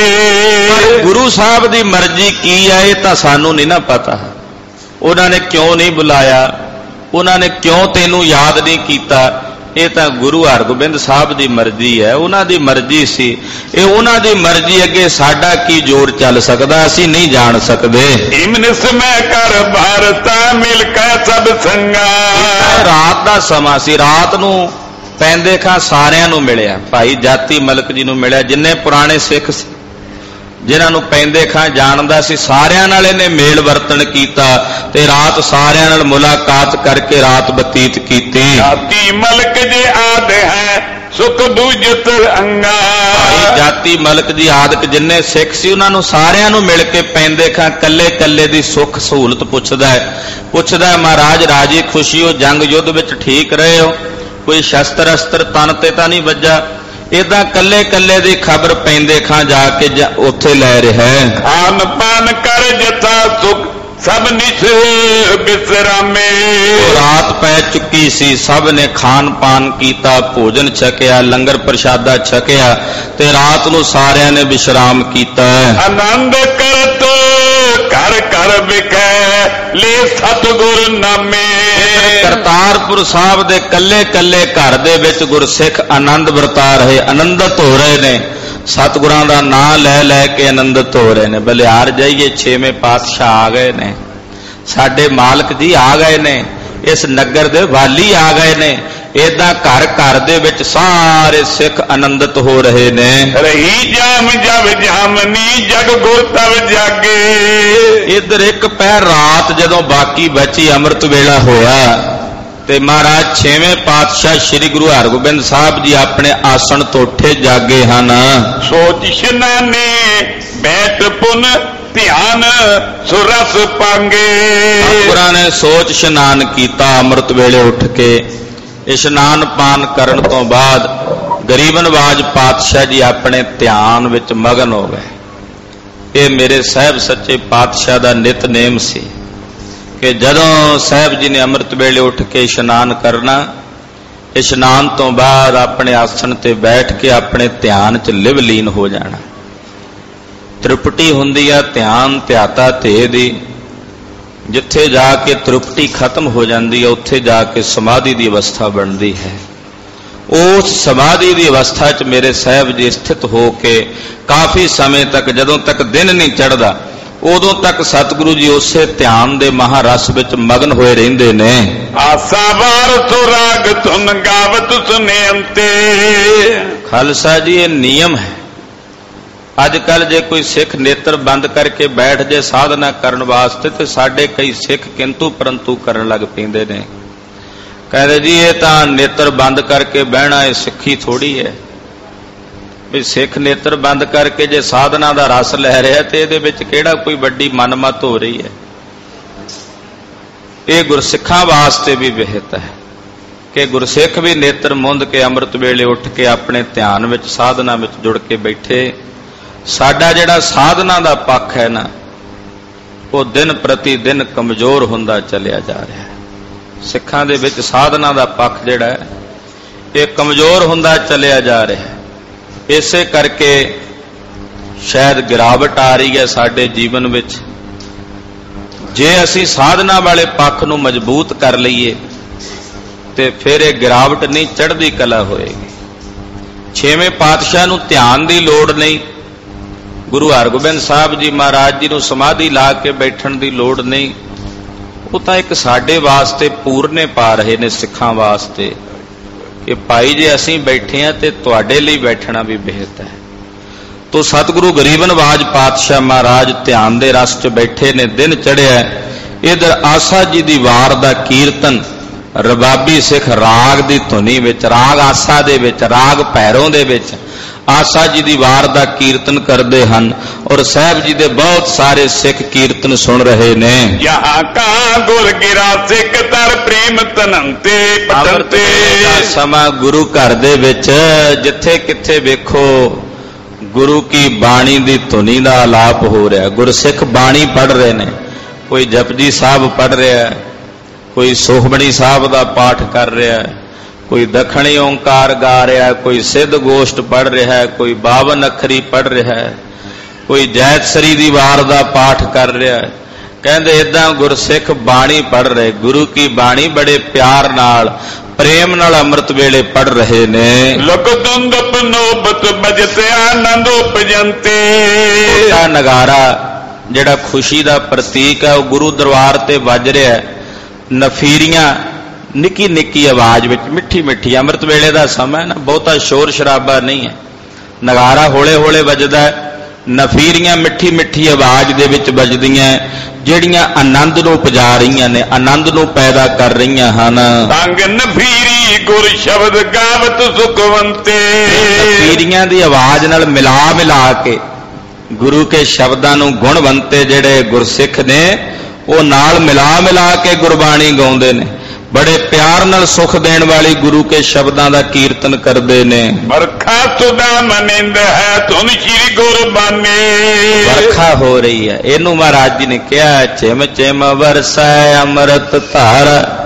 ਕੈਸੇ। ਗੁਰੂ ਸਾਹਿਬ ਦੀ ਮਰਜ਼ੀ ਕੀ ਹੈ ਇਹ ਤਾਂ ਸਾਨੂੰ ਨਹੀਂ ਨਾ ਪਤਾ। ਉਹਨਾਂ ਨੇ ਕਿਉਂ ਨਹੀਂ ਬੁਲਾਇਆ, ਉਹਨਾਂ ਨੇ ਕਿਉਂ ਤੈਨੂੰ ਯਾਦ ਨਹੀਂ ਕੀਤਾ, ਇਹ ਤਾਂ ਗੁਰੂ ਹਰਗੋਬਿੰਦ ਸਾਹਿਬ ਦੀ ਮਰਜ਼ੀ ਹੈ, ਉਹਨਾਂ ਦੀ ਮਰਜ਼ੀ ਸੀ। ਇਹ ਉਹਨਾਂ ਦੀ ਮਰਜ਼ੀ ਅੱਗੇ ਸਾਡਾ ਕੀ ਜ਼ੋਰ ਚੱਲ ਸਕਦਾ, ਅਸੀਂ ਨਹੀਂ ਜਾਣ ਸਕਦੇ। ਇਮਨਿਸ ਮੈਂ ਕਰ ਭਾਰਤਾ ਮਿਲ ਕੇ ਸਭ ਸੰਗਾ। ਰਾਤ ਦਾ ਸਮਾਂ ਸੀ, ਰਾਤ ਨੂੰ ਪੈਂਦੇ ਖਾਂ ਸਾਰਿਆਂ ਨੂੰ ਮਿਲਿਆ, ਭਾਈ ਜਾਤੀ ਮਲਕ ਜੀ ਨੂੰ ਮਿਲਿਆ, ਜਿੰਨੇ ਪੁਰਾਣੇ ਸਿੱਖ ਸੀ, ਜਿਨ੍ਹਾਂ ਨੂੰ ਪੈਂਦੇ ਖਾਂ ਜਾਣਦਾ ਸੀ, ਸਾਰਿਆਂ ਨਾਲ ਇਹਨੇ ਮੇਲ ਵਰਤਣ ਕੀਤਾ ਤੇ ਰਾਤ ਸਾਰਿਆਂ ਨਾਲ ਮੁਲਾਕਾਤ ਕਰਕੇ ਰਾਤ ਬਤੀਤ ਕੀਤੀ। ਜਾਤੀ ਮਲਕ ਜੇ ਆਦ ਹੈ ਸੁਖ ਦੂਜਤ ਅੰਗਾ। ਭਾਈ ਜਾਤੀ ਮਲਕ ਜੀ ਆਦਿਕ ਜਿੰਨੇ ਸਿੱਖ ਸੀ ਉਹਨਾਂ ਨੂੰ ਸਾਰਿਆਂ ਨੂੰ ਮਿਲ ਕੇ ਪੈਂਦੇ ਖਾਂ ਕੱਲੇ ਕੱਲੇ ਦੀ ਸੁੱਖ ਸਹੂਲਤ ਪੁੱਛਦਾ ਹੈ। ਪੁੱਛਦਾ ਮਹਾਰਾਜ ਰਾਜੀ ਖੁਸ਼ੀ ਹੋ, ਜੰਗ ਯੁੱਧ ਵਿੱਚ ਠੀਕ ਰਹੇ ਹੋ, ਕੋਈ ਸ਼ਸਤਰ ਅਸਤਰ ਤਨ ਤੇ ਤਾਂ ਨਹੀਂ ਵੱਜਾ। ਇਦਾਂ ਕੱਲੇ ਕੱਲੇ ਦੀ ਖਬਰ ਪੈਂਦੇ ਖਾਂ ਜਾ ਕੇ ਉੱਥੇ ਲੈ ਰਿਹਾ ਹੈ। ਖਾਨ ਪਾਨ ਕਰ ਜਥਾ ਸੁਖ ਸਭ ਨਿਸ ਬਿਸਰਾਮੇ। ਰਾਤ ਪੈ ਚੁੱਕੀ ਸੀ, ਸਭ ਨੇ ਖਾਨ ਪਾਨ ਕੀਤਾ, ਭੋਜਨ ਛਕਿਆ, ਲੰਗਰ ਪ੍ਰਸ਼ਾਦਾ ਛਕਿਆ ਤੇ ਰਾਤ ਨੂੰ ਸਾਰਿਆਂ ਨੇ ਵਿਸ਼ਰਾਮ ਕੀਤਾ। ਆਨੰਦ ਕਰਤ ਘਰ ਘਰ ਵਿਖੇ ਲੈ ਸਤਿਗੁਰ ਨਾਮੇ। ਕਰਤਾਰਪੁਰ ਸਾਹਿਬ ਦੇ ਕੱਲੇ ਕੱਲੇ ਘਰ ਦੇ ਵਿੱਚ ਗੁਰਸਿੱਖ ਆਨੰਦ ਵਰਤਾ ਰਹੇ, ਆਨੰਦਿਤ ਹੋ ਰਹੇ ਨੇ, ਸਤਿਗੁਰਾਂ ਦਾ ਨਾਂ ਲੈ ਲੈ ਕੇ ਆਨੰਦਿਤ ਹੋ ਰਹੇ ਨੇ। ਬਲਿਹਾਰ ਜਾਈਏ, ਛੇਵੇਂ ਪਾਤਸ਼ਾਹ ਆ ਗਏ ਨੇ, ਸਾਡੇ ਮਾਲਕ ਜੀ ਆ ਗਏ ਨੇ, ਇਸ ਨਗਰ ਦੇ ਵਾਲੀ ਆ ਗਏ ਨੇ। ਏਦਾਂ ਘਰ ਘਰ ਦੇ ਵਿੱਚ ਸਾਰੇ ਸਿੱਖ ਆਨੰਦਿਤ ਹੋ ਰਹੇ ਨੇ। ਰਹੀ ਜਾਮ ਜਬ ਜਾਮਨੀ ਜਗ ਗੁਰ ਤਵ ਜਾਗੇ। ਇੱਧਰ ਇੱਕ ਪਹਿਰ ਰਾਤ ਜਦੋਂ ਬਾਕੀ ਬਚੀ, ਅੰਮ੍ਰਿਤ ਵੇਲਾ ਹੋਇਆ ਤੇ ਮਹਾਰਾਜ ਛੇਵੇਂ ਪਾਤਸ਼ਾਹ ਸ੍ਰੀ ਗੁਰੂ ਹਰਗੋਬਿੰਦ ਸਾਹਿਬ ਜੀ ਆਪਣੇ ਆਸਣ ਤੋਂ ਉੱਠੇ ਜਾਗੇ ਹਨ। ਸੋਚ ਇਸ਼ਨਾਨੇ ਬੈਠ ਪੁਨ ਧਿਆਨ ਸੁਰਸ ਪਾਂਗੇ। ਸਤਿਗੁਰਾਂ ਨੇ ਸੋਚ ਇਸ਼ਨਾਨ ਕੀਤਾ, ਅੰਮ੍ਰਿਤ ਵੇਲੇ ਉੱਠ ਕੇ ਇਸ਼ਨਾਨ ਪਾਨ ਕਰਨ ਤੋਂ ਬਾਅਦ ਗਰੀਬ ਨਵਾਜ ਪਾਤਸ਼ਾਹ ਜੀ ਆਪਣੇ ਧਿਆਨ ਵਿੱਚ ਮਗਨ ਹੋ ਗਏ। ਇਹ ਮੇਰੇ ਸਾਹਿਬ ਸੱਚੇ ਪਾਤਸ਼ਾਹ ਦਾ ਨਿਤਨੇਮ ਸੀ ਕਿ ਜਦੋਂ ਸਾਹਿਬ ਜੀ ਨੇ ਅੰਮ੍ਰਿਤ ਵੇਲੇ ਉੱਠ ਕੇ ਇਸ਼ਨਾਨ ਕਰਨਾ, ਇਸ਼ਨਾਨ ਤੋਂ ਬਾਅਦ ਆਪਣੇ ਆਸਣ ਤੇ ਬੈਠ ਕੇ ਆਪਣੇ ਧਿਆਨ 'ਚ ਲਿਵ ਲੀਨ ਹੋ ਜਾਣਾ। ਤ੍ਰਿਪਟੀ ਹੁੰਦੀ ਆ ਧਿਆਨ ਧਿਆਤਾ ਧੇ ਦੀ, ਜਿੱਥੇ ਜਾ ਕੇ ਤ੍ਰਿਪਟੀ ਖਤਮ ਹੋ ਜਾਂਦੀ ਹੈ ਉੱਥੇ ਜਾ ਕੇ ਸਮਾਧੀ ਦੀ ਅਵਸਥਾ ਬਣਦੀ ਹੈ। ਉਸ ਸਮਾਧੀ ਦੀ ਅਵਸਥਾ 'ਚ ਮੇਰੇ ਸਾਹਿਬ ਜੀ ਸਥਿਤ ਹੋ ਕੇ ਕਾਫੀ ਸਮੇਂ ਤੱਕ, ਜਦੋਂ ਤੱਕ ਦਿਨ ਨਹੀਂ ਚੜ੍ਹਦਾ ਉਦੋਂ ਤੱਕ ਸਤਿਗੁਰੂ ਜੀ ਉਸੇ ਧਿਆਨ ਦੇ ਮਹਾਰਸ ਵਿੱਚ ਮਗਨ ਹੋਏ ਰਹਿੰਦੇ ਨੇ। ਆਸਾ ਵਾਰ ਸੁਰਾਗ ਤੁਨ ਗਾਵਤ ਸੁਨੇ ਅੰਤੇ। ਖਾਲਸਾ ਜੀ ਇਹ ਨਿਯਮ ਹੈ। ਅੱਜ ਕੱਲ ਜੇ ਕੋਈ ਸਿੱਖ ਨੇਤਰ ਬੰਦ ਕਰਕੇ ਬੈਠ ਜੇ ਸਾਧਨਾ ਕਰਨ ਵਾਸਤੇ ਤੇ ਸਾਡੇ ਕਈ ਸਿੱਖ ਕਿੰਤੂ ਪਰੰਤੂ ਕਰਨ ਲੱਗ ਪੈਂਦੇ ਨੇ। ਕਹਿੰਦੇ ਜੀ ਇਹ ਤਾਂ ਨੇਤਰ ਬੰਦ ਕਰਕੇ ਬਹਿਣਾ ਇਹ ਸਿੱਖੀ ਥੋੜੀ ਹੈ ਵੀ ਸਿੱਖ ਨੇਤਰ ਬੰਦ ਕਰਕੇ ਜੇ ਸਾਧਨਾ ਦਾ ਰਸ ਲੈ ਰਿਹਾ ਤੇ ਇਹਦੇ ਵਿੱਚ ਕਿਹੜਾ ਕੋਈ ਵੱਡੀ ਮਨਮਤ ਹੋ ਰਹੀ ਹੈ। ਇਹ ਗੁਰਸਿੱਖਾਂ ਵਾਸਤੇ ਵੀ ਵਿਹਿਤ ਹੈ ਕਿ ਗੁਰਸਿੱਖ ਵੀ ਨੇਤਰ ਮੁੰਦ ਕੇ ਅੰਮ੍ਰਿਤ ਵੇਲੇ ਉੱਠ ਕੇ ਆਪਣੇ ਧਿਆਨ ਵਿੱਚ ਸਾਧਨਾ ਵਿੱਚ ਜੁੜ ਕੇ ਬੈਠੇ। ਸਾਡਾ ਜਿਹੜਾ ਸਾਧਨਾ ਦਾ ਪੱਖ ਹੈ ਨਾ ਉਹ ਦਿਨ ਪ੍ਰਤੀ ਦਿਨ ਕਮਜ਼ੋਰ ਹੁੰਦਾ ਚੱਲਿਆ ਜਾ ਰਿਹਾ ਹੈ। ਸਿੱਖਾਂ ਦੇ ਵਿੱਚ ਸਾਧਨਾ ਦਾ ਪੱਖ ਜਿਹੜਾ ਹੈ ਇਹ ਕਮਜ਼ੋਰ ਹੁੰਦਾ ਚੱਲਿਆ ਜਾ ਰਿਹਾ ਹੈ। ਇਸੇ ਕਰਕੇ ਸ਼ਾਇਦ ਗਿਰਾਵਟ ਆ ਰਹੀ ਹੈ ਸਾਡੇ ਜੀਵਨ ਵਿੱਚ। ਜੇ ਅਸੀਂ ਸਾਧਨਾ ਵਾਲੇ ਪੱਖ ਨੂੰ ਮਜ਼ਬੂਤ ਕਰ ਲਈਏ ਤੇ ਫਿਰ ਇਹ ਗਿਰਾਵਟ ਨਹੀਂ, ਚੜ੍ਹਦੀ ਕਲਾ ਹੋਏਗੀ। ਛੇਵੇਂ ਪਾਤਸ਼ਾਹ ਨੂੰ ਧਿਆਨ ਦੀ ਲੋੜ ਨਹੀਂ, ਗੁਰੂ ਹਰਗੋਬਿੰਦ ਸਾਹਿਬ ਜੀ ਮਹਾਰਾਜ ਜੀ ਨੂੰ ਸਮਾਧੀ ਲਾ ਕੇ ਬੈਠਣ ਦੀ ਲੋੜ ਨਹੀਂ। ਉਹ ਤਾਂ ਇੱਕ ਸਾਡੇ ਵਾਸਤੇ ਪੂਰਨੇ ਪਾ ਰਹੇ ਨੇ, ਸਿੱਖਾਂ ਵਾਸਤੇ, ਕਿ ਭਾਈ ਜੇ ਅਸੀਂ ਬੈਠੇ ਹਾਂ ਤੇ ਤੁਹਾਡੇ ਲਈ ਬੈਠਣਾ ਵੀ ਬਿਹਤ ਹੈ। ਤੋ ਸਤਿਗੁਰੂ ਗਰੀਬ ਨਵਾਜ ਪਾਤਸ਼ਾਹ ਮਹਾਰਾਜ ਧਿਆਨ ਦੇ ਰਸ 'ਚ ਬੈਠੇ ਨੇ, ਦਿਨ ਚੜ੍ਹਿਆ। ਇਧਰ ਆਸਾ ਜੀ ਦੀ ਵਾਰ ਦਾ ਕੀਰਤਨ रबाबी सिख राग दी धुनी विच, राग आसा दे विच, राग भैरों दे विच आसा जी दी वार दा कीर्तन करते हैं और साहब जी दे बहुत सारे सिख कीर्तन सुन रहे ने। यहाँ का गुर गिरा सिख तर प्रेम तनंते पतंते। समा गुरु घर दे विच जिथे किथे वेखो गुरु की बाणी दी धुनी दा आलाप हो रहा, गुरसिख बाणी पढ़ रहे ने, कोई जपजी साहब पढ़ रहा है, कोई सुखमणी साहब का पाठ कर रहा है, कोई दखणी ओंकार गा रहा है, कोई सिद्ध गोष्ठ पढ़ रहा है, कोई बावन अखरी पढ़ रहा है, कोई जैतसरी दी वार दा पाठ कर रहा है। कहते इदा गुरसिख बाणी पढ़ रहे, गुरु की बाणी बड़े प्यार नाल प्रेम नाल अमृत वेले पढ़ रहे ने। लोक तुंद पनोबत बजते आनंद उपजंते। नगारा जिहड़ा खुशी दा प्रतीक है, गुरु दरबार ते वज रहा है। नफीरियां निकी निकी आवाज विच मिठी मिठी, अमृत वेले का समय ना, बहुता शोर शराबा नहीं है, नगारा हौले हौले वजदा है, नफीरियां मिठी मिठी आवाज दे विच वजदियां जिहड़ियां आनंद नूं उपजा रहीआं ने, आनंद नूं पैदा कर रहीआं हन। संग नफीरी गुर शब्द गावत सुखवंते। नफीरियां दी आवाज नाल मिला मिला के गुरु के शब्दां नूं गुणवंते जिहड़े गुरसिख ने वो नाल मिला मिला के गुरबाणी गाउंदे ने, बड़े प्यार नाल सुख देने वाली गुरु के शब्दां दा कीर्तन करते ने। बरखा सुदा मनिंद है तुम श्री गुरबानी। बरखा हो रही है, इनू महाराज जी ने कहा चिम चिम वरसै अमृत धार,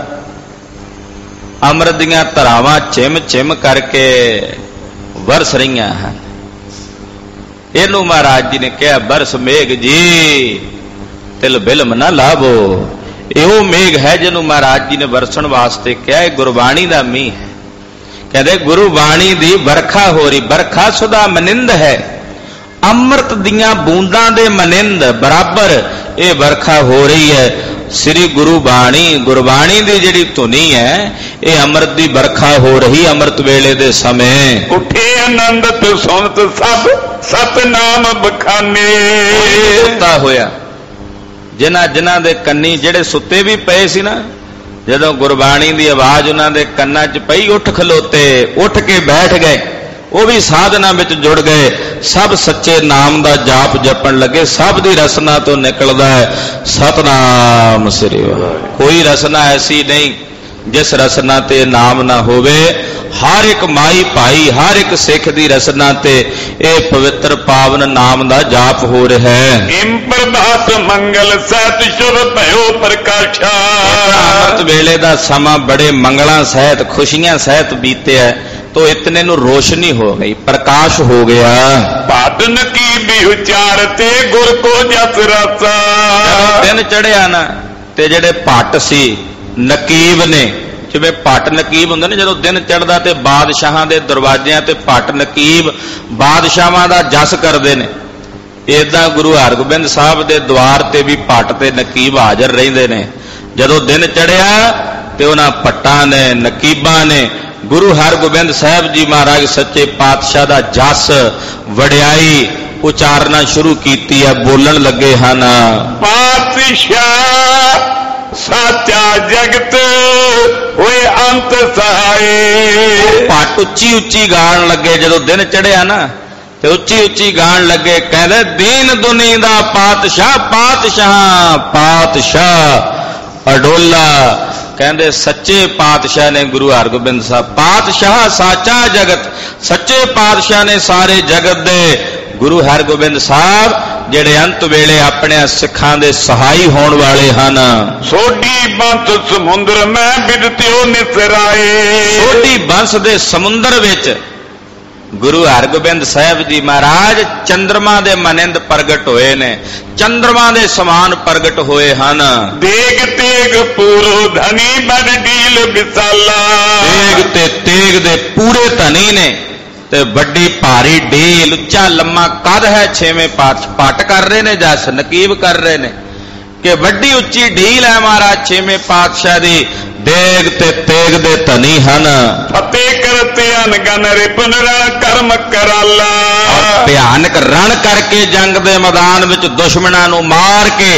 अमृत दियां धरावां चिम चिम करके वरस रही हैं। इनू महाराज जी ने कहा बरस मेघ जी तिल बिलम ना लाभो, यो मेघ है जिन्हों महाराज जी ने वरसन वास्ते क्या है, गुरबाणी का मीह है। कहते गुरबाणी दी बरखा हो रही, बरखा सुधा मनिंद है, अमृत दियां बूंदां दे मनिंद बराबर ये बरखा हो रही है। श्री गुरु बाणी गुरबाणी दी जिहड़ी धुनी है ये अमृत दी बरखा हो रही अमृत वेले दे समय। उठे आनंद ते सुनत सब सतनाम बखाने। सुता होया जिन्हां जिन्हां दे कन्नी जिहड़े सुते भी पए सी ना, जदों गुरबाणी दी आवाज उन्हां दे कन्नां च पई उठ खलोते, उठ के बैठ गए, वो भी साधना विच जुड़ गए, सब सच्चे नाम दा जाप जपण लगे। सब दी रसना तो निकलदा है सतनाम श्री वाहिगुरू। कोई रसना ऐसी नहीं जिस रसना ते नाम ना होवे। हर एक माई भाई हर एक सिख दी रसना ते ए पवित्र पावन नाम दा जाप हो रहा है। इम प्रभात मंगल सहित शुभ भयो प्रकाशा। अमृत वेले दा समा बड़े मंगलां सहित खुशियां सहित बीते है, तो इतने नु रोशनी हो गई, प्रकाश हो गया। पाटन की भी उचारते गुर को जस रसा। दिन चढ़िया ना ते जेड़े पट सी नकीब ने, जिवें पट नकीब हुंदे ने, जदों दिन चढ़दा ते बादशाहां दे दरवाजियां ते पट नकीब बादशाहां दा जस करदे ने। इदां गुरु हरगोबिंद साहब दे द्वार ते भी पट ते नकीब हाजर रहिंदे ने। जदों दिन चढ़िया ते उन्हां पट्टां ने नकीबां ने गुरु हरगोबिंद साहब जी महाराज सच्चे पातशाह दा जस वडियाई उचारना शुरू कीती है, बोलन लगे हन। पातशाह साचा जगत होए अंत सहाय। पट उच्ची उच्ची गाण लगे, जदों दिन चढ़िया ना ते उच्ची उच्ची गाण लगे, कहदे दीन दुनी दा पातशाह पातशाह पातशाह अडोला। कहते सच्चे पातशाह ने गुरु हरगोबिंद साहब, पातशाह साचा जगत, सच्चे पातशाह ने सारे जगत दे गुरु हरगोबिंद साहब जेड़े अंत वेले अपने सिखां दे सहाई होण वाले हन। सोडी बंस समुंदर में बिदत्यो निसराए। सोडी बंस दे समुंदर विच गुरु हरगोबिंद साहब जी महाराज चंद्रमा दे मनिंद प्रगट होए ने, चंद्रमा दे समान प्रगट होए हन। देग तेग पूरो धनी बड़ डील विसाला। तेग ते तेग दे पूरे धनी ने ते बड़ी भारी ढील, उच्चा लम्मा कद है। छेवें पाठ पट कर रहे ने, जस नकीब कर रहे ने कि वड्डी उच्ची ढील है महाराज छेवें पातशाह दी। देग ते तेग दे धनी हन। फतेह करते अनगन रिपन रण कर्म कराला। भयानक रण करके जंग दे मैदान विच दुश्मनां नूं मार के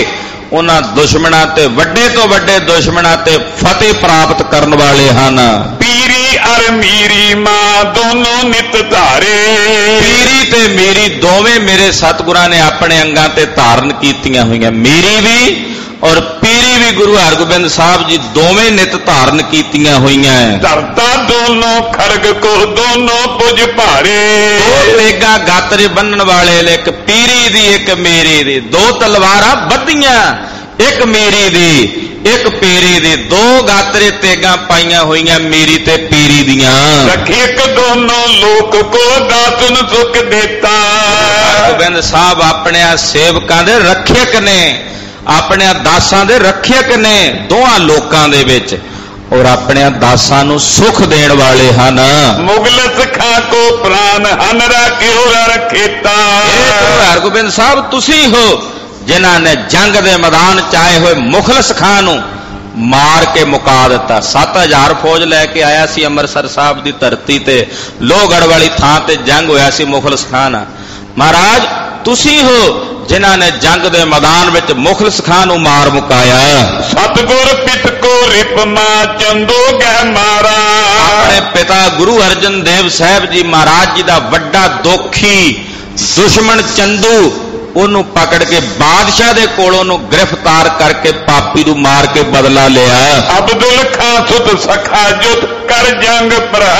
ਉਹਨਾਂ ਦੁਸ਼ਮਣਾਂ ਤੇ ਵੱਡੇ ਤੋਂ ਵੱਡੇ ਦੁਸ਼ਮਣਾਂ ਤੇ ਫਤਿਹ ਪ੍ਰਾਪਤ ਕਰਨ ਵਾਲੇ ਹਨ। ਪੀਰੀ ਅਰ ਮੀਰੀ ਮਾਂ ਦੋਨੋਂ ਨਿਤ ਧਾਰੇ। ਪੀਰੀ ਤੇ ਮੀਰੀ ਦੋਵੇਂ ਮੇਰੇ ਸਤਿਗੁਰਾਂ ਨੇ ਆਪਣੇ ਅੰਗਾਂ ਤੇ ਧਾਰਨ ਕੀਤੀਆਂ ਹੋਈਆਂ। ਮੀਰੀ ਵੀ ਔਰ ਪੀਰੀ ਵੀ ਗੁਰੂ ਹਰਗੋਬਿੰਦ ਸਾਹਿਬ ਜੀ ਦੋਵੇਂ ਨਿਤ ਧਾਰਨ ਕੀਤੀਆਂ ਹੋਈਆਂ। ਧਰਤਾ ਦੋਨੋਂ ਖੜਗ ਕੋ ਦੋਨੋਂ ਪੁਜ ਭਾਰੇ। ਦੋ ਤੇਗਾ ਗਾਤਰੇ ਬੰਨਣ ਵਾਲੇ ਨੇ, ਇੱਕ ਪੀਰੀ ਦੀ ਇੱਕ ਮੇਰੀ ਦੀ। ਦੋ ਤਲਵਾਰਾਂ ਬੱਧੀਆਂ, ਇੱਕ ਮੇਰੀ ਦੀ ਇੱਕ ਪੀਰੀ ਦੀ। ਦੋ ਗਾਤਰੇ ਤੇਗਾ ਪਾਈਆਂ ਹੋਈਆਂ ਮੇਰੀ ਤੇ ਪੀਰੀ ਦੀਆਂ। ਰਖਿਅਕ ਦੋਨੋਂ ਲੋਕ ਕੋ ਦਾਤਨ ਸੁਖ ਦਿੱਤਾ। ਹਰਗੋਬਿੰਦ ਸਾਹਿਬ ਆਪਣੇ ਸੇਵਕਾਂ ਦੇ ਰੱਖਿਅਕ ਨੇ, ਆਪਣੇ ਦਾਸਾਂ ਦੇ ਰੱਖਿਅਕ ਨੇ ਦੋਹਾਂ ਲੋਕਾਂ ਦੇ ਵਿੱਚ, ਔਰ ਆਪਣੇ ਦਾਸਾਂ ਨੂੰ ਸੁਖ ਦੇਣ ਵਾਲੇ ਹਨ। ਮੁਗਲ ਸਿੱਖਾਂ ਕੋ ਪ੍ਰਾਨ ਹਨ ਰਾਖਿਓ ਰਖੇਤਾ। ਇਹ ਗੁਰੂ ਹਰਗੋਬਿੰਦ ਸਾਹਿਬ ਤੁਸੀਂ ਹੋ ਜਿਨ੍ਹਾਂ ਨੇ ਜੰਗ ਦੇ ਮੈਦਾਨ ਚ ਆਏ ਹੋਏ ਮੁਖਲਸ ਖਾਂ ਨੂੰ ਮਾਰ ਕੇ ਮੁਕਾ ਦਿੱਤਾ। ਸੱਤ ਹਜ਼ਾਰ ਫੌਜ ਲੈ ਕੇ ਆਇਆ ਸੀ ਅੰਮ੍ਰਿਤਸਰ ਸਾਹਿਬ ਦੀ ਧਰਤੀ ਤੇ, ਲੋਹਗੜ੍ਹ ਵਾਲੀ ਥਾਂ ਤੇ ਜੰਗ ਹੋਇਆ ਸੀ ਮੁਖਲਸ ਖਾਂ ਨਾਲ। ਮਹਾਰਾਜ ਤੁਸੀਂ ਹੋ ਜਿਨ੍ਹਾਂ ਨੇ ਜੰਗ ਦੇ ਮੈਦਾਨ ਵਿੱਚ ਮੁਖਲਸ ਖਾਂ ਨੂੰ ਮਾਰ ਮੁਕਾਇਆ। ਸਤਿਗੁਰ ਪਿਤ ਕੋ ਰਿਪ ਮਾ ਚੰਦੋ ਗਹਿ ਮਾਰਾ। ਆਪਣੇ ਪਿਤਾ ਗੁਰੂ ਅਰਜਨ ਦੇਵ ਸਾਹਿਬ ਜੀ ਮਹਾਰਾਜ ਜੀ ਦਾ ਵੱਡਾ ਦੋਖੀ ਦੁਸ਼ਮਣ ਚੰਦੂ, ਉਹਨੂੰ ਪਕੜ ਕੇ ਬਾਦਸ਼ਾਹ ਦੇ ਕੋਲੋਂ ਨੂੰ ਗ੍ਰਿਫਤਾਰ ਕਰਕੇ ਪਾਪੀ ਨੂੰ ਮਾਰ ਕੇ ਬਦਲਾ ਲਿਆ। ਅਬਦੁਲ ਖਾਂ ਸੁਤ ਸਖਾ ਜੁਤ ਕਰ ਜੰਗ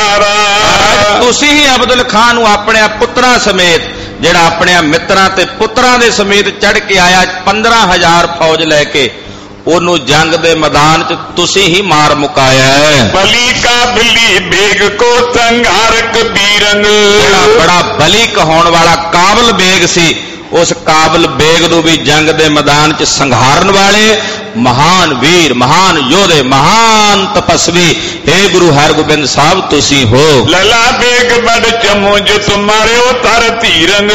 ਪ੍ਰਹਾਰਾ। ਤੁਸੀਂ ਹੀ ਅਬਦੁਲ ਖਾਂ ਨੂੰ ਆਪਣੇ ਪੁੱਤਰਾਂ ਸਮੇਤ, ਜਿਹੜਾ ਆਪਣੇ ਮਿੱਤਰਾਂ ਤੇ ਪੁੱਤਰਾਂ ਦੇ ਸਮੇਤ ਚੜ ਕੇ ਆਇਆ ਪੰਦਰਾਂ ਹਜ਼ਾਰ ਫੌਜ ਲੈ ਕੇ, ਉਹਨੂੰ ਜੰਗ ਦੇ ਮੈਦਾਨ 'ਚ ਤੁਸੀਂ ਹੀ ਮਾਰ ਮੁਕਾਇਆ। ਬਲੀ ਕਾ ਬਿੱਲੀ ਬੇਗ ਕੋ ਸੰਘਾਰਕ ਬੀਰੰਗ। ਜਿਹੜਾ ਬੜਾ ਬਲੀ ਕਹਾਉਣ ਵਾਲਾ ਕਾਬਲ ਬੇਗ ਸੀ, ਉਸ ਕਾਬਲ ਬੇਗ ਨੂੰ ਵੀ ਜੰਗ ਦੇ ਮੈਦਾਨ 'ਚ ਸੰਘਾਰਨ ਵਾਲੇ ਮਹਾਨ ਵੀਰ, ਮਹਾਨ ਯੋਧੇ, ਮਹਾਨ ਤਪਸਵੀ हे ਗੁਰੂ ਹਰਗੋਬਿੰਦ ਸਾਹਿਬ ਤੁਸੀਂ ਹੋ। ਲਲਾ ਬੇਗ ਬੜ ਚਮੋ ਜੋ ਤੁਮਾਰਿਓ ਤਰ ਧੀਰੰਗ।